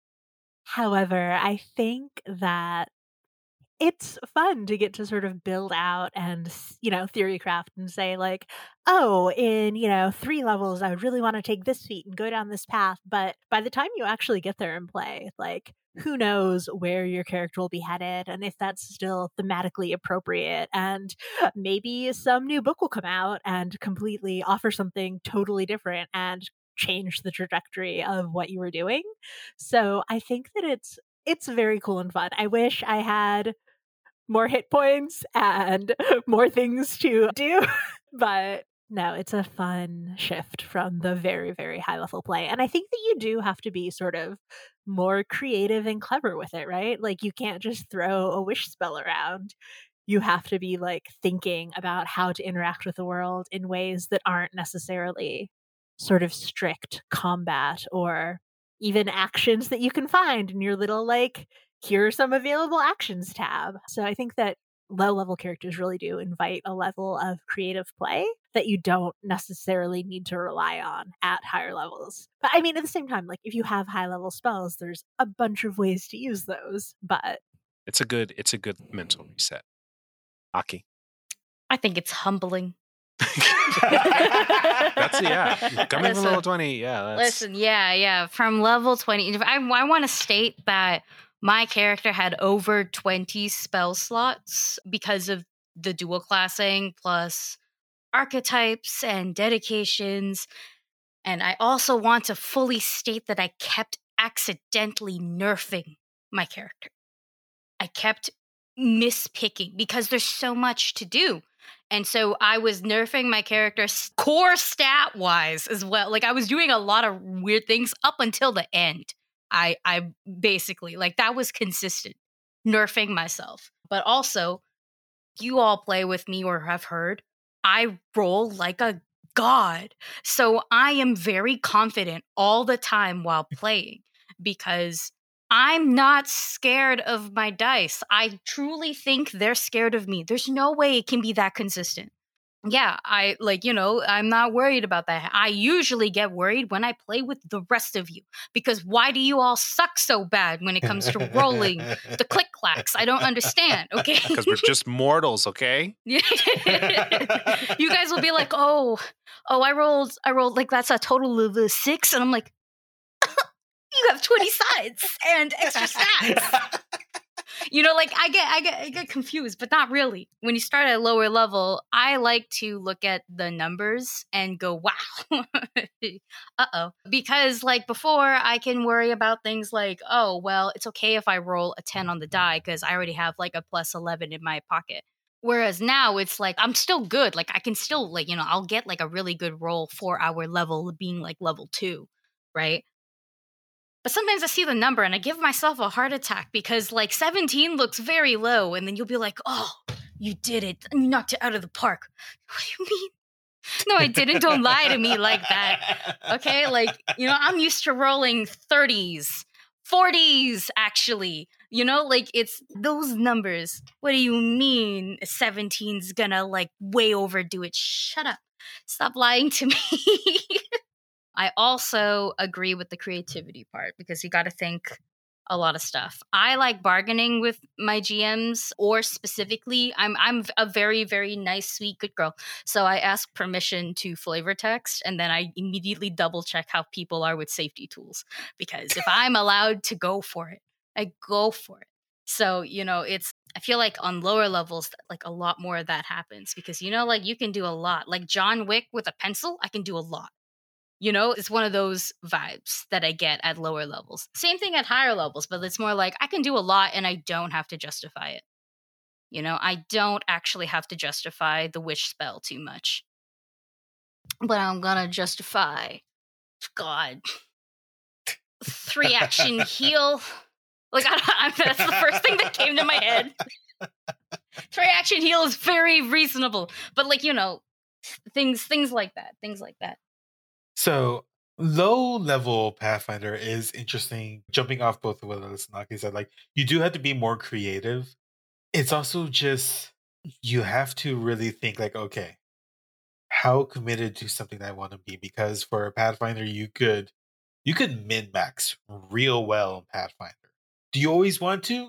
However, I think that it's fun to get to sort of build out and, you know, theory craft and say like, oh, in, you know, three levels, I would really want to take this feat and go down this path. But by the time you actually get there and play, like, who knows where your character will be headed and if that's still thematically appropriate. And maybe some new book will come out and completely offer something totally different and change the trajectory of what you were doing. So I think that it's it's very cool and fun. I wish I had more hit points and more things to do, but no, it's a fun shift from the very, very high level play. And I think that you do have to be sort of more creative and clever with it, right? Like you can't just throw a wish spell around. You have to be like thinking about how to interact with the world in ways that aren't necessarily sort of strict combat or even actions that you can find in your little like, here are some available actions tab. So I think that low level characters really do invite a level of creative play that you don't necessarily need to rely on at higher levels. But I mean, at the same time, like if you have high level spells, there's a bunch of ways to use those, but it's a good, it's a good mental reset. Aki. I think it's humbling. That's yeah. Coming listen, from level twenty, yeah. That's... Listen, yeah, yeah. From level twenty, I, I want to state that my character had over twenty spell slots because of the dual classing plus archetypes and dedications. And I also want to fully state that I kept accidentally nerfing my character. I kept mispicking because there's so much to do. And so I was nerfing my character core stat wise as well. Like I was doing a lot of weird things up until the end. I I basically like that was consistent, nerfing myself. But also, you all play with me or have heard, I roll like a god. So I am very confident all the time while playing because I'm not scared of my dice. I truly think they're scared of me. There's no way it can be that consistent. Yeah, I like, you know, I'm not worried about that. I usually get worried when I play with the rest of you because why do you all suck so bad when it comes to rolling the click clacks? I don't understand, okay? Because we're just mortals, okay? You guys will be like, oh, oh, I rolled, I rolled like that's a total of a six. And I'm like, you have twenty sides and extra stats. You know, like I get, I get, I get confused, but not really. When you start at a lower level, I like to look at the numbers and go, "Wow, uh oh," because like before, I can worry about things like, "Oh, well, it's okay if I roll a ten on the die because I already have like a plus eleven in my pocket." Whereas now it's like I'm still good. Like I can still like you know I'll get like a really good roll for our level being like level two, right? But sometimes I see the number and I give myself a heart attack because like seventeen looks very low. And then you'll be like, oh, you did it. You knocked it out of the park. What do you mean? No, I didn't. Don't lie to me like that. Okay? Like, you know, I'm used to rolling thirties, forties, actually. You know, like it's those numbers. What do you mean seventeen's gonna like way overdo it? Shut up. Stop lying to me. I also agree with the creativity part because you got to think a lot of stuff. I like bargaining with my G Ms, or specifically, I'm I'm a very, very nice, sweet, good girl. So I ask permission to flavor text, and then I immediately double check how people are with safety tools. Because if I'm allowed to go for it, I go for it. So, you know, it's, I feel like on lower levels, like a lot more of that happens because, you know, like you can do a lot. Like John Wick with a pencil, I can do a lot. You know, it's one of those vibes that I get at lower levels. Same thing at higher levels, but it's more like I can do a lot and I don't have to justify it. You know, I don't actually have to justify the wish spell too much. But I'm gonna justify, God, three action heal. Like, I, I, that's the first thing that came to my head. Three action heal is very reasonable. But, like, you know, things things like that. Things like that. So low level Pathfinder is interesting. Jumping off both of what Aki said, like you do have to be more creative. It's also just you have to really think like, okay, how committed to something I want to be? Because for a Pathfinder, you could you could min max real well in Pathfinder. Do you always want to?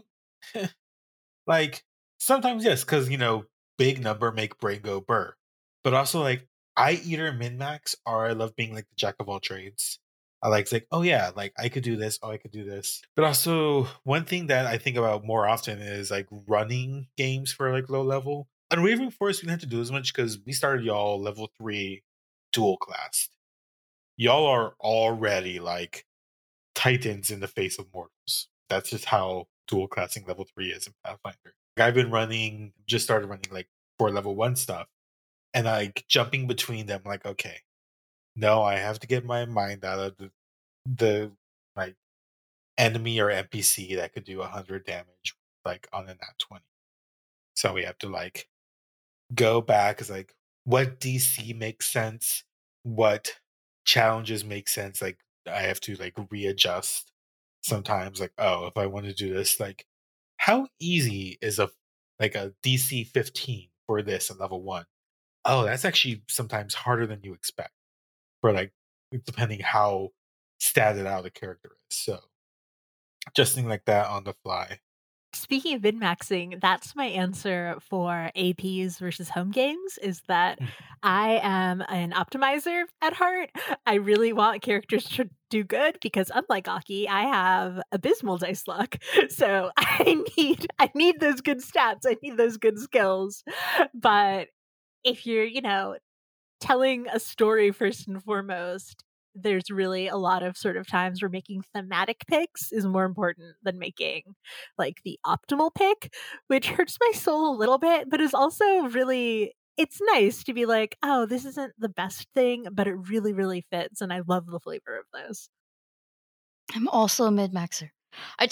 Like sometimes yes, because you know, big number make brain go burr. But also like I either min max or I love being like the jack of all trades. I like like, oh yeah, like I could do this, oh I could do this. But also one thing that I think about more often is like running games for like low level. Unwavering Force, we didn't have to do as much because we started y'all level three dual class. Y'all are already like titans in the face of mortals. That's just how dual classing level three is in Pathfinder. I've been running, just started running like for level one stuff. And like jumping between them, like, okay, no, I have to get my mind out of the, the like enemy or N P C that could do a hundred damage, like on a nat twenty. So we have to like go back as like what D C makes sense, what challenges make sense. Like I have to like readjust sometimes. Like, oh, if I want to do this, like how easy is a like a D C fifteen for this at level one? Oh, that's actually sometimes harder than you expect for like depending how statted out a character is. So just things like that on the fly. Speaking of min-maxing, that's my answer for A Ps versus home games is that I am an optimizer at heart. I really want characters to do good because unlike Aki, I have abysmal dice luck. So I need I need those good stats. I need those good skills. But if you're, you know, telling a story first and foremost, there's really a lot of sort of times where making thematic picks is more important than making like the optimal pick, which hurts my soul a little bit, but is also really, it's nice to be like, oh, this isn't the best thing, but it really, really fits. And I love the flavor of those. I'm also a mid-maxer. I,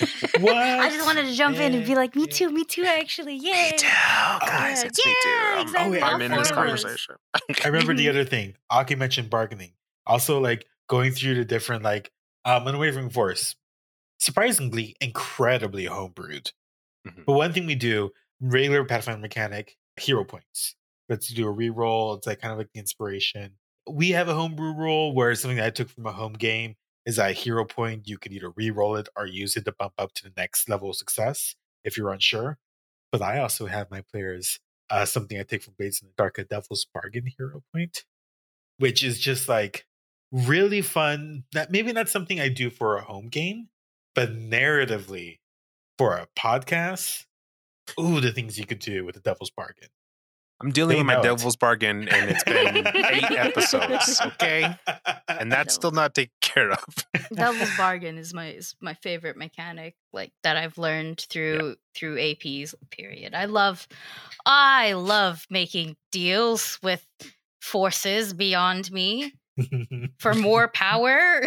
I just wanted to jump in and be like, me too, me too, actually. Yay. Me too, guys. Yeah, It's me too. yeah, I'm, exactly. I'm in this All four of us. conversation. I remember the other thing. Aki mentioned bargaining. Also, like going through the different like um Unwavering Force. surprisingly incredibly homebrewed. Mhm. But one thing we do, regular Pathfinder mechanic, hero points. Let's do a reroll. It's like kind of like the inspiration. We have a homebrew rule where something that I took from a home game is that a hero point, you can either reroll it or use it to bump up to the next level of success if you're unsure. But I also have my players uh, something I take from Blades in the Dark, a Devil's Bargain hero point, which is just like really fun. That maybe not something I do for a home game, but narratively for a podcast, ooh, the things you could do with the Devil's Bargain. I'm dealing They with my know it. Devil's Bargain, and it's been eight episodes, okay? And that's still not taken care of. Devil's Bargain is my is my favorite mechanic, like that I've learned through yeah. through A Ps. Period. I love, I love making deals with forces beyond me for more power.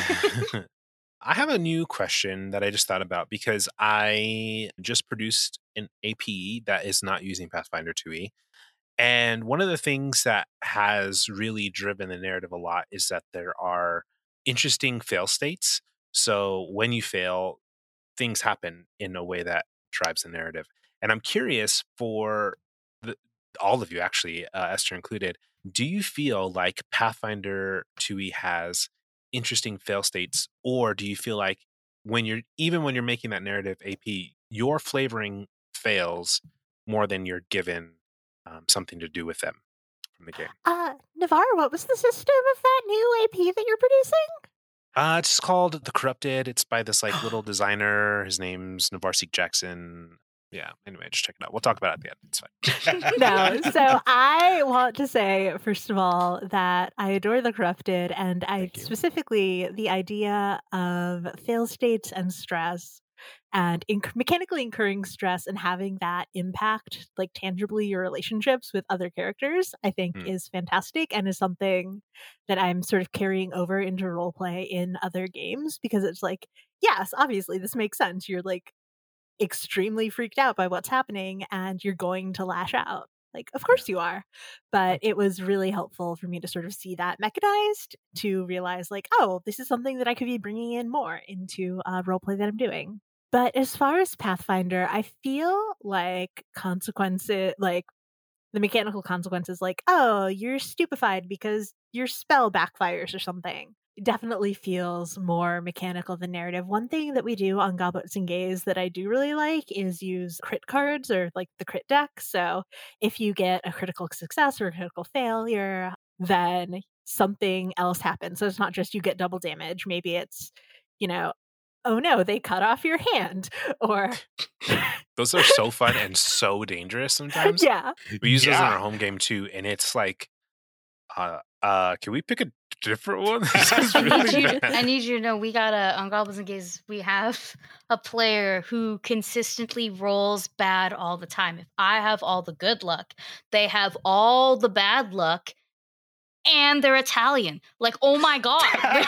I have a new question that I just thought about because I just produced an A P that is not using Pathfinder two E. And one of the things that has really driven the narrative a lot is that there are interesting fail states. So when you fail, things happen in a way that drives the narrative. And I'm curious for the, all of you, actually, uh, Esther included, do you feel like Pathfinder two E has interesting fail states, or do you feel like when you're even when you're making that narrative A P, you're flavoring fails more than you're given um, something to do with them from the game? Uh, Navarre, what was the system of that new A P that you're producing? Uh, it's called The Corrupted. It's by this like little designer. His name's Navarsik Jackson. Yeah, anyway, just check it out. We'll talk about it at the end. It's fine. No, so I want to say, first of all, that I adore The Corrupted, and I specifically the idea of fail states and stress and inc- mechanically incurring stress and having that impact like tangibly your relationships with other characters, I think mm. is fantastic and is something that I'm sort of carrying over into roleplay in other games, because it's like, yes, obviously this makes sense. You're like extremely freaked out by what's happening and you're going to lash out. Like, of course you are. But it was really helpful for me to sort of see that mechanized, to realize like, oh, this is something that I could be bringing in more into uh, roleplay that I'm doing. But as far as Pathfinder, I feel like consequences, like the mechanical consequences, like, oh, you're stupefied because your spell backfires or something, it definitely feels more mechanical than narrative. One thing that we do on Goblets and Gaze that I do really like is use crit cards, or like the crit deck. So if you get a critical success or a critical failure, then something else happens. So it's not just you get double damage. Maybe it's, you know, oh no, they cut off your hand, or those are so fun and so dangerous sometimes. Yeah, we use yeah. those in our home game too, and it's like, uh, uh, can we pick a different one? I, need you to, I need you to know we got a on Goblins and Gaze. We have a player who consistently rolls bad all the time. If I have all the good luck, they have all the bad luck. And they're Italian. Like, oh my God.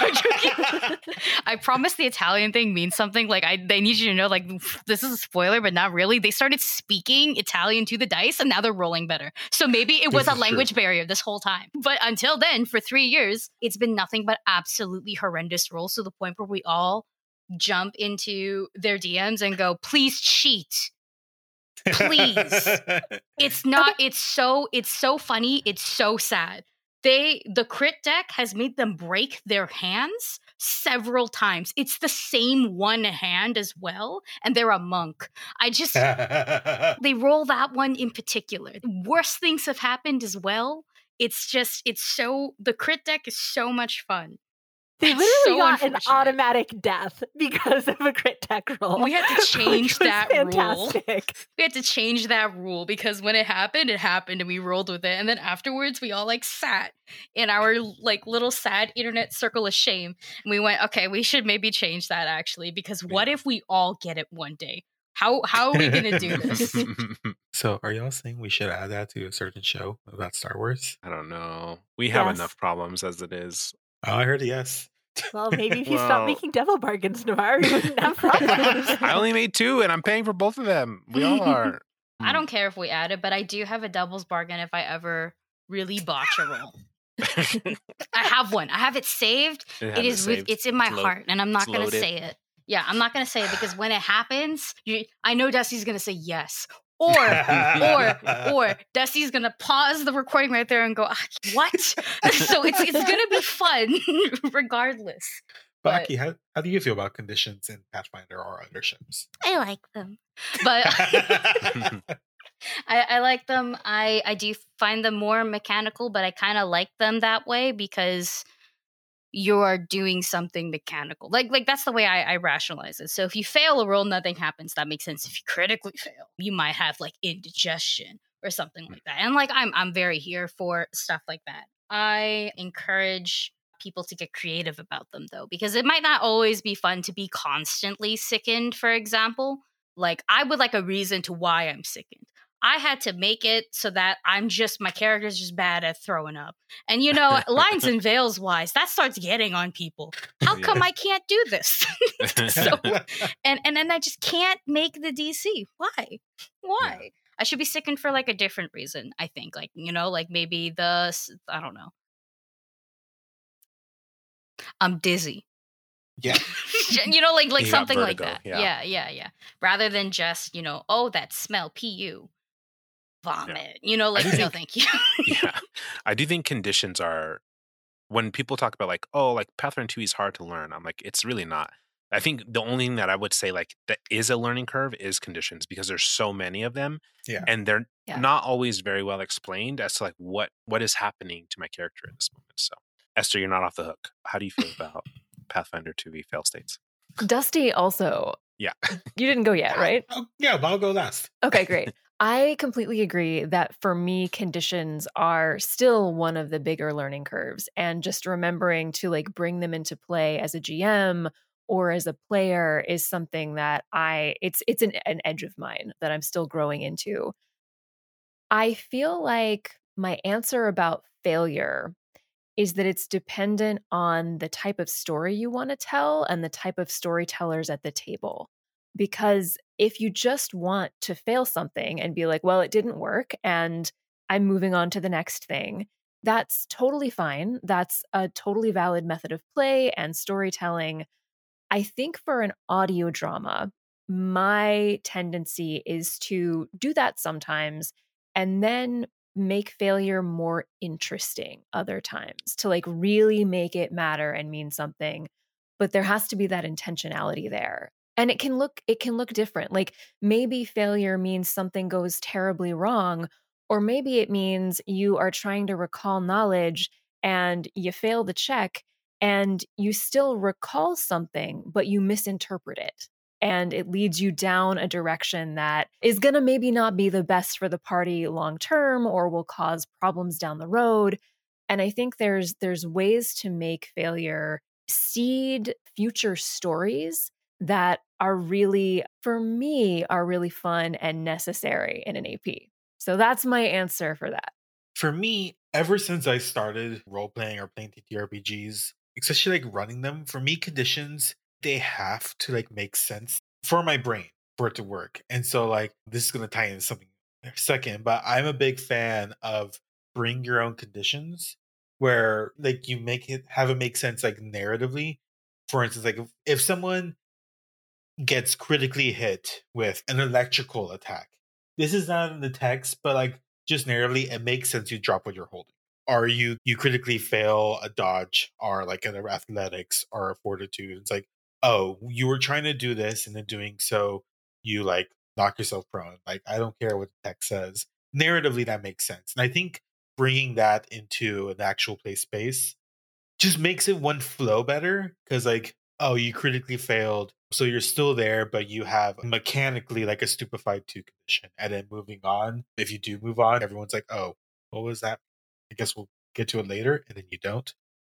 I promise the Italian thing means something. Like, I they need you to know, like, this is a spoiler, but not really. They started speaking Italian to the dice, and now they're rolling better. So maybe it was a language true. barrier this whole time. But until then, for three years, it's been nothing but absolutely horrendous rolls, to the point where we all jump into their D Ms and go, please cheat. Please. It's not, it's so, it's so funny. It's so sad. They, the crit deck has made them break their hands several times. It's the same one hand as well, and they're a monk. I just, they roll that one in particular. Worse things have happened as well. It's just, it's so, the crit deck is so much fun. They It's literally so got an unfortunate. automatic death because of a crit deck roll. We had to change which was that rule. fantastic. We had to change that rule because when it happened, it happened and we rolled with it. And then afterwards, we all like sat in our like little sad internet circle of shame. And we went, okay, we should maybe change that actually, because what if we all get it one day? How how are we going to do this? So are y'all saying we should add that to a certain show about Star Wars? I don't know. We have Yes. enough problems as it is. Oh, I heard a yes. Well, maybe if you Well- stop making devil bargains, Navarre, we wouldn't have problems. I only made two, and I'm paying for both of them. We all are. I don't care if we add it, but I do have a devil's bargain if I ever really botch a roll. I have one. I have it saved. It It has is. saved. With, it's in my It's lo- heart, and I'm not it's going to loaded. say it. Yeah, I'm not gonna say it because when it happens, you, I know Dusty's gonna say yes. Or, or, or Dusty's gonna pause the recording right there and go, "Ah, what?" So it's it's gonna be fun regardless. But Aki, how, how do you feel about conditions in Pathfinder or other ships? I like them, but I, I like them. I I do find them more mechanical, but I kind of like them that way because you're doing something mechanical. Like like that's the way I, I rationalize it. So if you fail a roll, nothing happens. That makes sense. If you critically fail, you might have like indigestion or something like that. And like I'm I'm very here for stuff like that. I encourage people to get creative about them though, because it might not always be fun to be constantly sickened, for example. Like I would like a reason to why I'm sickened. I had to make it so that I'm just, my character's just bad at throwing up. And, you know, lines and veils wise, that starts getting on people. How come Yeah. I can't do this? So, and, and then I just can't make the D C. Why? Why? Yeah. I should be sickened for like a different reason, I think. Like, you know, like maybe the, I don't know. I'm dizzy. Yeah. You know, like like You got something like vertigo, that. yeah. Yeah, yeah, yeah. Rather than just, you know, oh, that smell, P U. Vomit. You know, like, do no, think- thank you. Yeah. I do think conditions are, when people talk about like, oh, like Pathfinder two E is hard to learn, I'm like, it's really not. I think the only thing that I would say like that is a learning curve is conditions, because there's so many of them. Yeah. And they're Yeah. not always very well explained as to like what what is happening to my character at this moment. So Esther, you're not off the hook. How do you feel about Pathfinder two E fail states? Dusty also. Yeah. You didn't go yet, right? Oh, yeah, but I'll go last. Okay, great. I completely agree that for me, conditions are still one of the bigger learning curves. And just remembering to like bring them into play as a G M or as a player is something that I, it's it's an, an edge of mine that I'm still growing into. I feel like my answer about failure is that it's dependent on the type of story you want to tell and the type of storytellers at the table. Because if you just want to fail something and be like, well, it didn't work and I'm moving on to the next thing, that's totally fine. That's a totally valid method of play and storytelling. I think for an audio drama, my tendency is to do that sometimes and then make failure more interesting other times, to like really make it matter and mean something. But there has to be that intentionality there. And it can look it can look different. Like maybe failure means something goes terribly wrong, or maybe it means you are trying to recall knowledge and you fail the check and you still recall something, but you misinterpret it. And it leads you down a direction that is going to maybe not be the best for the party long term or will cause problems down the road. And I think there's there's ways to make failure seed future stories that are really, for me, are really fun and necessary in an A P. So that's my answer for that. For me, ever since I started role playing or playing T T R P Gs, especially like running them, for me, conditions, they have to like make sense for my brain for it to work. And so, like, this is going to tie into something in a second, but I'm a big fan of bring your own conditions where like you make it have it make sense like narratively. For instance, like if, if someone gets critically hit with an electrical attack, this is not in the text, but like just narratively, it makes sense you drop what you're holding. Or you you critically fail a dodge or like an athletics or a fortitude. It's like, oh, you were trying to do this and in doing so you like knock yourself prone. Like, I don't care what the text says. Narratively, that makes sense. And I think bringing that into an actual play space just makes it one flow better, because like, oh, you critically failed, so you're still there, but you have mechanically like a stupefied two condition, and then moving on, if you do move on, everyone's like, oh, what was that? I guess we'll get to it later, and then you don't.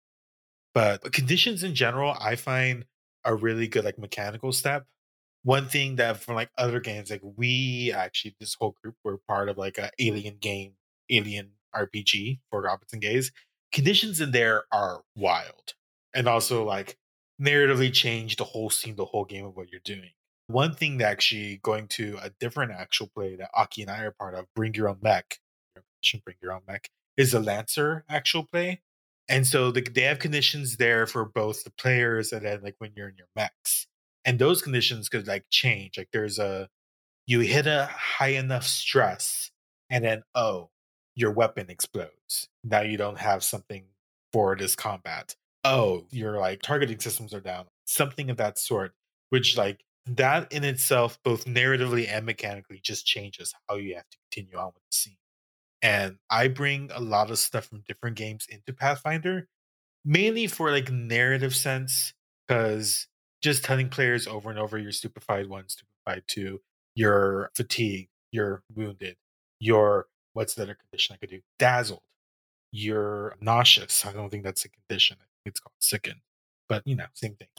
But, but conditions in general, I find a really good like mechanical step. One thing that from like other games, like we actually, this whole group, were part of like a alien game, alien R P G for Goblins and Gays. Conditions in there are wild, and also like narratively change the whole scene, the whole game of what you're doing. One thing that actually going to a different actual play that Aki and I are part of, Bring Your Own Mech, Bring Your Own Mech, is a Lancer actual play. And so the, they have conditions there for both the players and then like when you're in your mechs. And those conditions could like change. Like there's a, you hit a high enough stress and then, oh, your weapon explodes. Now you don't have something for this combat. Oh, your like targeting systems are down. Something of that sort, which like that in itself, both narratively and mechanically, just changes how you have to continue on with the scene. And I bring a lot of stuff from different games into Pathfinder, mainly for like narrative sense, because just telling players over and over, you're stupefied one, stupefied two, you're fatigued, you're wounded, you're, what's the other condition I could do? Dazzled, you're nauseous. I don't think that's a condition. I think it's called sickened. But, you know, same thing.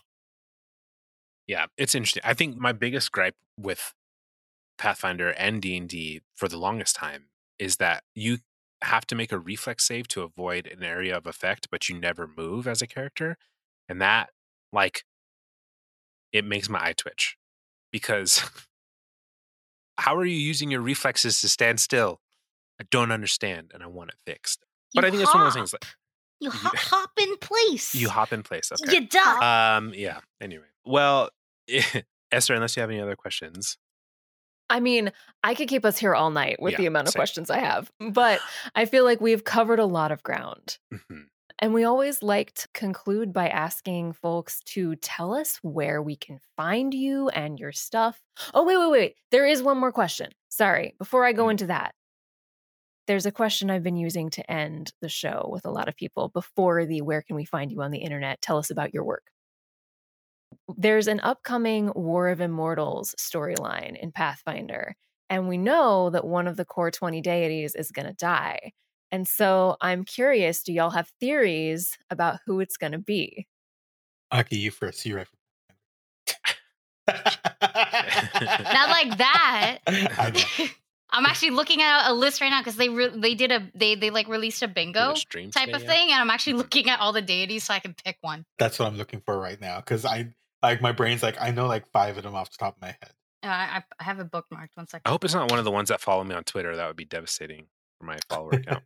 Yeah, it's interesting. I think my biggest gripe with Pathfinder and D and D for the longest time is that you have to make a reflex save to avoid an area of effect, but you never move as a character. And that, like, it makes my eye twitch because how are you using your reflexes to stand still? I don't understand, and I want it fixed. You but I think hop. it's one of those things like You hop, hop in place. you hop in place. Okay. You die. Um. Yeah. Anyway. Well, Esther, unless you have any other questions. I mean, I could keep us here all night with Yeah, the amount of same. questions I have, but I feel like we've covered a lot of ground. Mhm. And we always like to conclude by asking folks to tell us where we can find you and your stuff. Oh, wait, wait, wait. There is one more question. Sorry. Before I go Mm. into that, there's a question I've been using to end the show with a lot of people before the where can we find you on the internet? Tell us about your work. There's an upcoming War of Immortals storyline in Pathfinder, and we know that one of the core twenty deities is going to die. And so I'm curious, do y'all have theories about who it's going to be? Aki, you first. You right. Not like that. I know. I'm actually looking at a list right now because they re- they did a they they like released a bingo Little stream type today, of yeah. thing, and I'm actually looking at all the deities so I can pick one. That's what I'm looking for right now. Because I like my brain's like, I know like five of them off the top of my head. Uh, I, I have it bookmarked. One second. I hope it's not one of the ones that follow me on Twitter. That would be devastating for my follower account.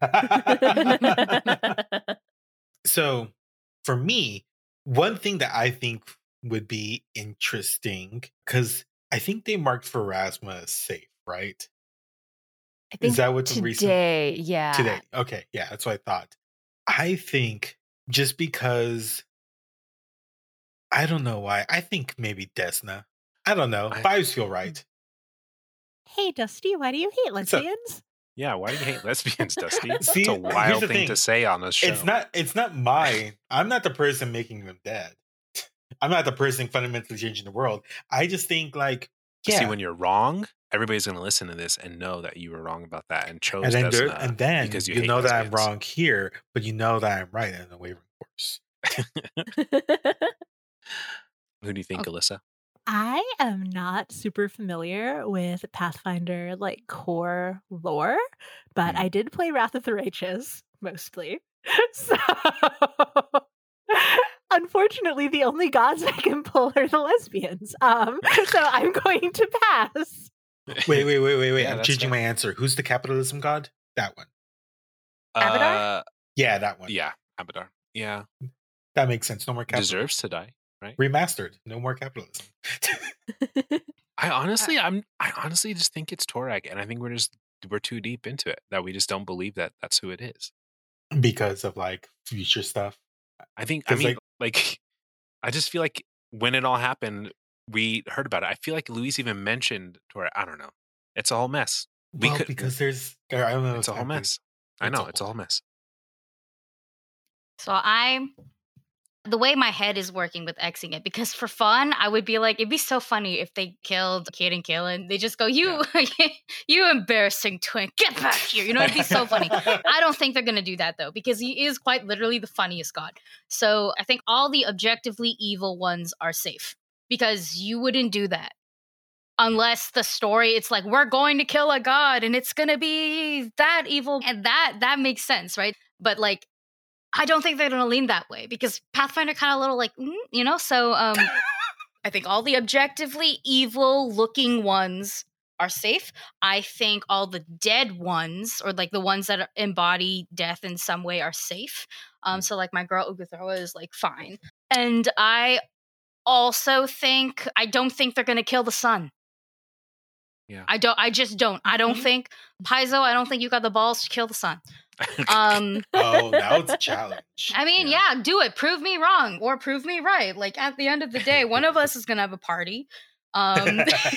So for me, one thing that I think would be interesting, because I think they marked Pharasma as safe, right? I think Is that what the recent today, yeah. today? Okay, yeah, that's what I thought. I think just because I don't know why. I think maybe Desna. I don't know. I- Vibes feel right. Hey, Dusty, why do you hate What's up? lesbians? Yeah, why do you hate lesbians, Dusty? See, It's a here's wild the thing, thing. to say on this show. It's not it's not my I'm not the person making them dead. I'm not the person fundamentally changing the world. I just think like yeah. See, when you're wrong, everybody's going to listen to this and know that you were wrong about that and chose and then there, Desna and then because you, you, hate know that I'm lesbians. wrong here, but you know that I'm right in the wavering force. Who do you think, Oh. Alyssa? I am not super familiar with Pathfinder like core lore, but Mm. I did play Wrath of the Righteous mostly. So unfortunately, the only gods I can pull are the lesbians. Um, so I'm going to pass. Wait, wait, wait, wait, wait. Yeah, I'm that's changing fair. my answer. Who's the capitalism god? That one. Abadar? Uh, Yeah, that one. yeah, Abadar. Yeah, That makes sense. No more capitalism. deserves to die, right? Remastered. No more capitalism. I honestly, I'm, I honestly just think it's Torag, and I think we're just we're too deep into it that we just don't believe that that's who it is. Because of like future stuff. I think, I 'Cause, mean, like- like, I just feel like when it all happened, we heard about it. I feel like Luis even mentioned Torag. I don't know. It's a whole mess. We well, could, because there's there, I don't know. it's a whole mess. I It's a know it's a whole whole mess. So I, the way my head is working with Xing it, because for fun, I would be like, it'd be so funny if they killed Kate and Kaelin. They just go, you, you embarrassing twink, get back here. You know, it'd be so funny. I don't think they're going to do that, though, because he is quite literally the funniest god. So I think all the objectively evil ones are safe, because you wouldn't do that. Unless the story, it's like, we're going to kill a god, and it's going to be that evil. And that, that makes sense, right? But like, I don't think they're going to lean that way, because Pathfinder kind of a little like, mm, you know, so um, I think all the objectively evil looking ones are safe. I think all the dead ones, or like the ones that embody death in some way, are safe. Um, so like my girl Uguthroa is like fine. And I also think, I don't think they're going to kill the sun. Yeah. I don't, I just don't. I don't Mhm. think, Paizo, I don't think you got the balls to kill the sun. Um, Oh, now it's a challenge. I mean, yeah. do it. Prove me wrong or prove me right. Like at the end of the day, one of us is going to have a party. Um,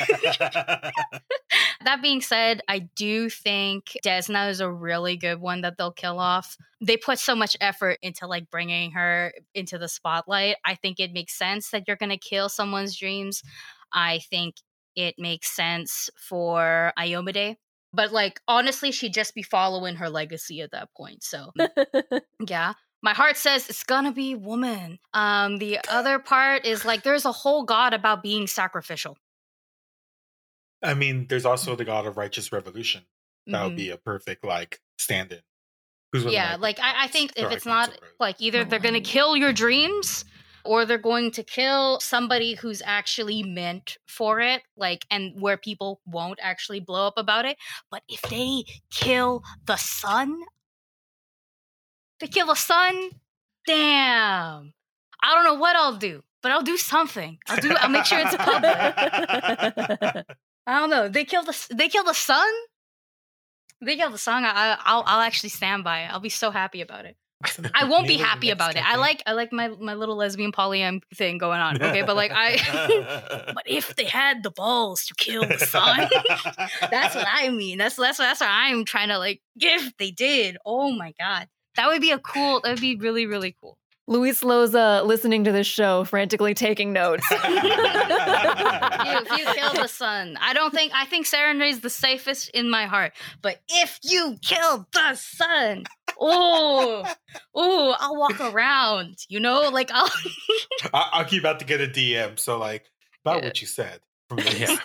that being said, I do think Desna is a really good one that they'll kill off. They put so much effort into like bringing her into the spotlight. I think it makes sense that you're going to kill someone's dreams. I think it makes sense for Ayomide. But like, honestly, she'd just be following her legacy at that point. So yeah. My heart says it's gonna be woman. Um, the other part is like there's a whole god about being sacrificial. I mean, there's also the god of righteous revolution. That would Mhm. be a perfect like stand-in. Who's one of Yeah, my like I, I think favorites if or it's icons not of Rose. like either they're gonna kill your dreams or they're going to kill somebody who's actually meant for it, like, and where people won't actually blow up about it. But if they kill the sun, they kill the sun, damn. I don't know what I'll do, but I'll do something. I'll do. I'll make sure it's public. I don't know. They kill the. They kill the sun. They kill the sun. I, I'll. I'll actually stand by it. I'll be so happy about it. I won't be Maybe the happy next about it. I campaign. like. I like my my little lesbian polyam thing going on. Okay, but like I. But if they had the balls to kill the sun, that's what I mean. That's that's that's what I'm trying to like. If they did, oh my god, that would be a cool. That would be really really cool. Luis Loza listening to this show, frantically taking notes. You, if you kill the sun, I don't think I think Serenade's the safest in my heart. But if you kill the sun, oh, oh, I'll walk around. You know, like I'll. I- I'll keep out to get a D M. So like about Yeah. what you said. From Yeah.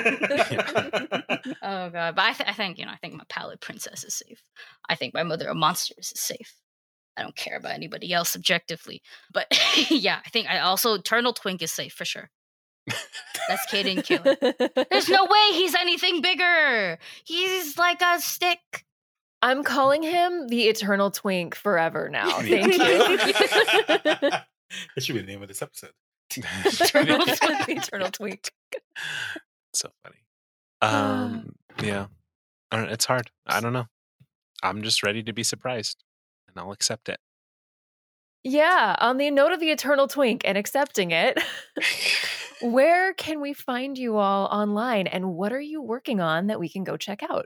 Oh god, but I, th- I think you know, I think my Pallid Princess is safe. I think my Mother of Monsters is safe. I don't care about anybody else subjectively, but yeah, I think I also Eternal Twink is safe for sure. That's Kaden Killer. There's no way he's anything bigger. He's like a stick. I'm calling him the Eternal Twink forever now. Yeah. Thank you. That should be the name of this episode. Eternal Twink, the Eternal Twink. So funny. Um, yeah, I don't, it's hard. I don't know. I'm just ready to be surprised, and I'll accept it. Yeah, on the note of the Eternal Twink and accepting it, where can we find you all online and what are you working on that we can go check out?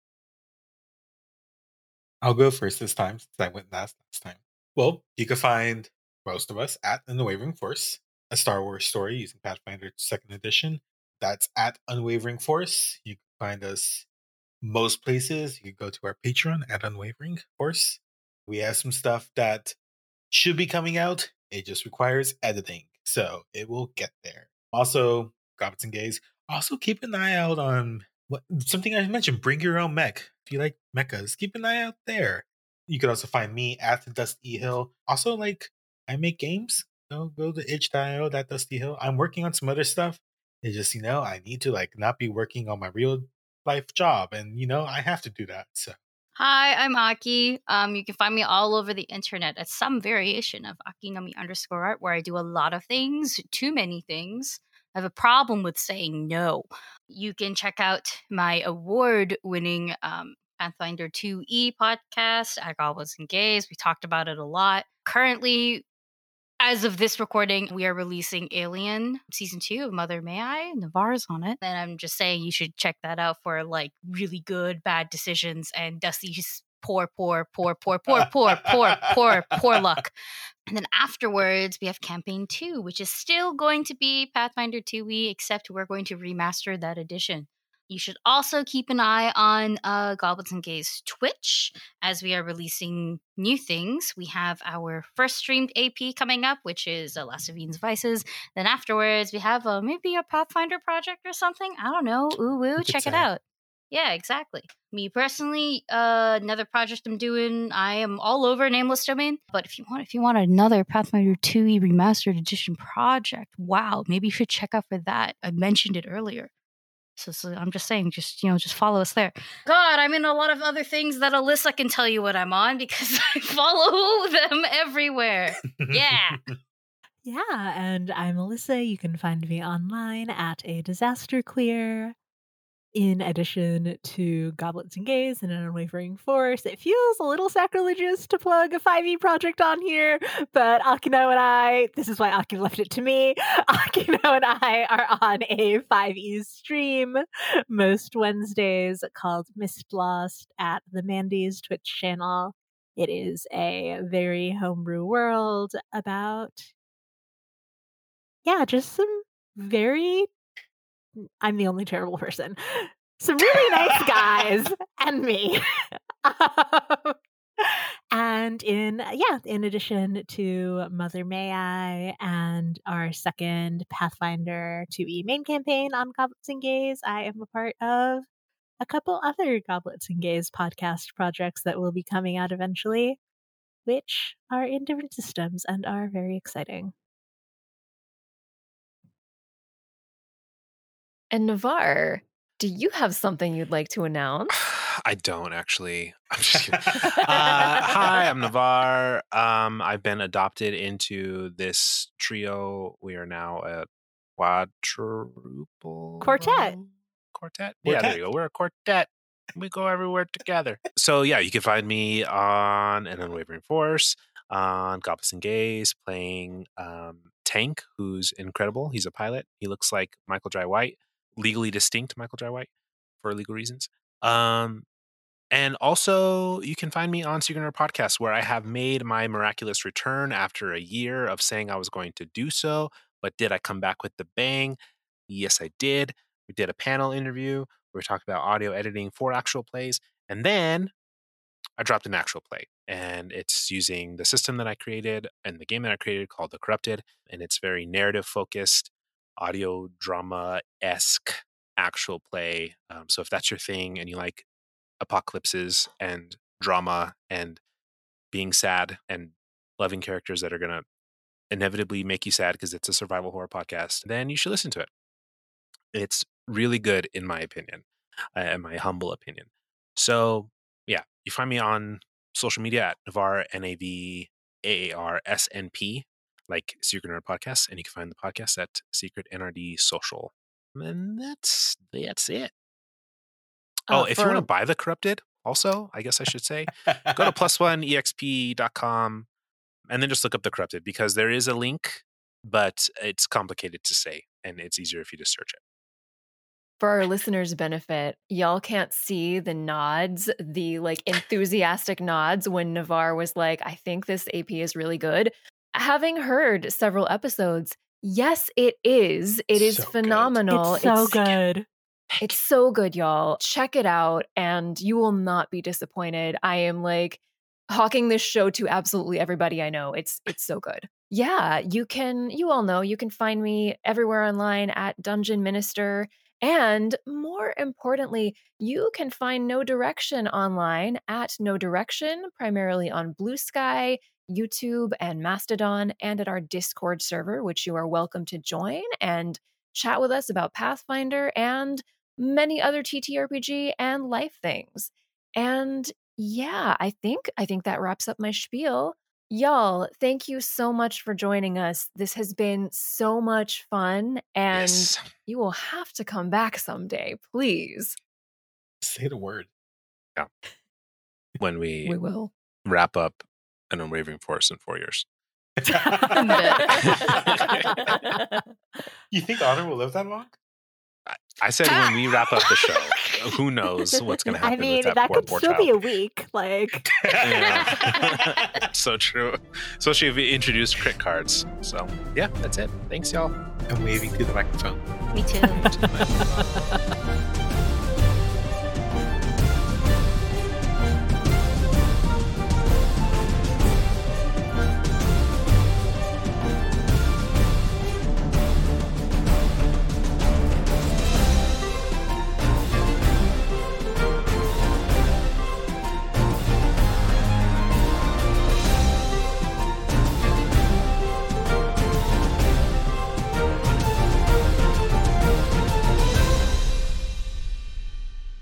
I'll go first this time since I went last last time. Well, you can find most of us at Unwavering Force, a Star Wars story using Pathfinder second Edition. That's at Unwavering Force. You can find us most places. You can go to our Patreon at Unwavering Force. We have some stuff that should be coming out. It just requires editing, so it will get there. Also, Goblins and Gays. Also, keep an eye out on what something I mentioned. Bring your own mech. If you like mechas, keep an eye out there. You can also find me at Dusty Hill. Also, like I make games. So go to itch dot io, that Dusty Hill. I'm working on some other stuff. It's just, you know, I need to like not be working on my real life job, and you know, I have to do that. So Hi, I'm Aki. Um, you can find me all over the internet at some variation of Akinami underscore art, where I do a lot of things, too many things. I have a problem with saying no. You can check out my award-winning um, Pathfinder two E podcast at Goblins and Gays. We talked about it a lot. Currently, as of this recording, we are releasing Alien Season two of Mother May I. Navarre's on it. And I'm just saying you should check that out for like really good, bad decisions and Dusty's poor, poor, poor, poor, poor, poor, poor, poor, poor luck. And then afterwards, we have Campaign two, which is still going to be Pathfinder two E, except we're going to remaster that edition. You should also keep an eye on uh, Goblins and Gays Twitch as we are releasing new things. We have our first streamed A P coming up, which is uh, Lasavine's Vices. Then afterwards, we have uh, maybe a Pathfinder project or something. I don't know. Ooh, woo, could check it say. out. Yeah, exactly. Me personally, uh, another project I'm doing. I am all over Nameless Domain. But if you want, if you want another Pathfinder two E remastered edition project, wow, maybe you should check out for that. I mentioned it earlier. So, so I'm just saying, just, you know, just follow us there. God, I'm in a lot of other things that Alyssa can tell you what I'm on because I follow them everywhere. Yeah. Yeah, and I'm Alyssa. You can find me online at A Disaster Clear. In addition to Goblets and Gaze and An Unwavering Force, it feels a little sacrilegious to plug a five E project on here, but Akino and I, this is why Aki left it to me, Akino and I are on a five E stream most Wednesdays called Mist Lost at the Mandy's Twitch channel. It is a very homebrew world about, yeah, just some very... I'm the only terrible person. Some really nice guys and me. um, and in, yeah, in addition to Mother May I and our second Pathfinder two E main campaign on Goblets and Gaze, I am a part of a couple other Goblets and Gaze podcast projects that will be coming out eventually, which are in different systems and are very exciting. And Navarre, do you have something you'd like to announce? I don't actually. I'm just kidding. uh, hi, I'm Navarre. Um, I've been adopted into this trio. We are now a quadruple Quartet. Quartet. Yeah, there you go. We're a quartet. We go everywhere together. So yeah, you can find me on An Unwavering Force, on Goblets and Gaze, playing um, Tank, who's incredible. He's a pilot. He looks like Michael Jai White. Legally distinct Michael Jai White for legal reasons. Um, and also, you can find me on Secret Nerd Podcast, where I have made my miraculous return after a year of saying I was going to do so. But did I come back with the bang? Yes, I did. We did a panel interview where we talked about audio editing for actual plays. And then I dropped an actual play. And it's using the system that I created and the game that I created called The Corrupted. And it's very narrative focused, audio drama-esque actual play. Um, so if that's your thing and you like apocalypses and drama and being sad and loving characters that are going to inevitably make you sad because it's a survival horror podcast, then you should listen to it. It's really good, in my opinion, uh, in my humble opinion. So yeah, you find me on social media at Navarre, N A V A A R S N P, like Secret Nerd Podcast, and you can find the podcast at Secret N R D Social. And that's that's it. Oh, Uh, if for- you want to buy The Corrupted, also, I guess I should say, go to plus one e x p dot com and then just look up The Corrupted, because there is a link, but it's complicated to say, and it's easier if you just search it. For our listeners' benefit, y'all can't see the nods, the like enthusiastic nods when Navarre was like, I think this A P is really good. Having heard several episodes, yes, it is. It is So good. phenomenal. It's so good. It's so good, y'all. Check it out, and you will not be disappointed. I am like hawking this show to absolutely everybody I know. It's it's so good. Yeah, you can, you all know, you can find me everywhere online at Dungeon Minister. And more importantly, you can find No Direction online at No Direction, primarily on Blue Sky, YouTube, and Mastodon, and at our Discord server, which you are welcome to join and chat with us about Pathfinder and many other T T R P G and life things. And yeah, I think I think that wraps up my spiel. Y'all, thank you so much for joining us. This has been so much fun, and Yes. you will have to come back someday, please. Say the word. When we, We will. wrap up An Unwavering Force in four years. You think Honor will live that long? I said when we wrap up the show. Who knows what's going to happen I mean, with that, that poor, could poor still child. be a week. Like, Yeah. So true. Especially if we introduce crit cards. So yeah, that's it. Thanks, y'all. I'm waving to the microphone. Me too. To the microphone.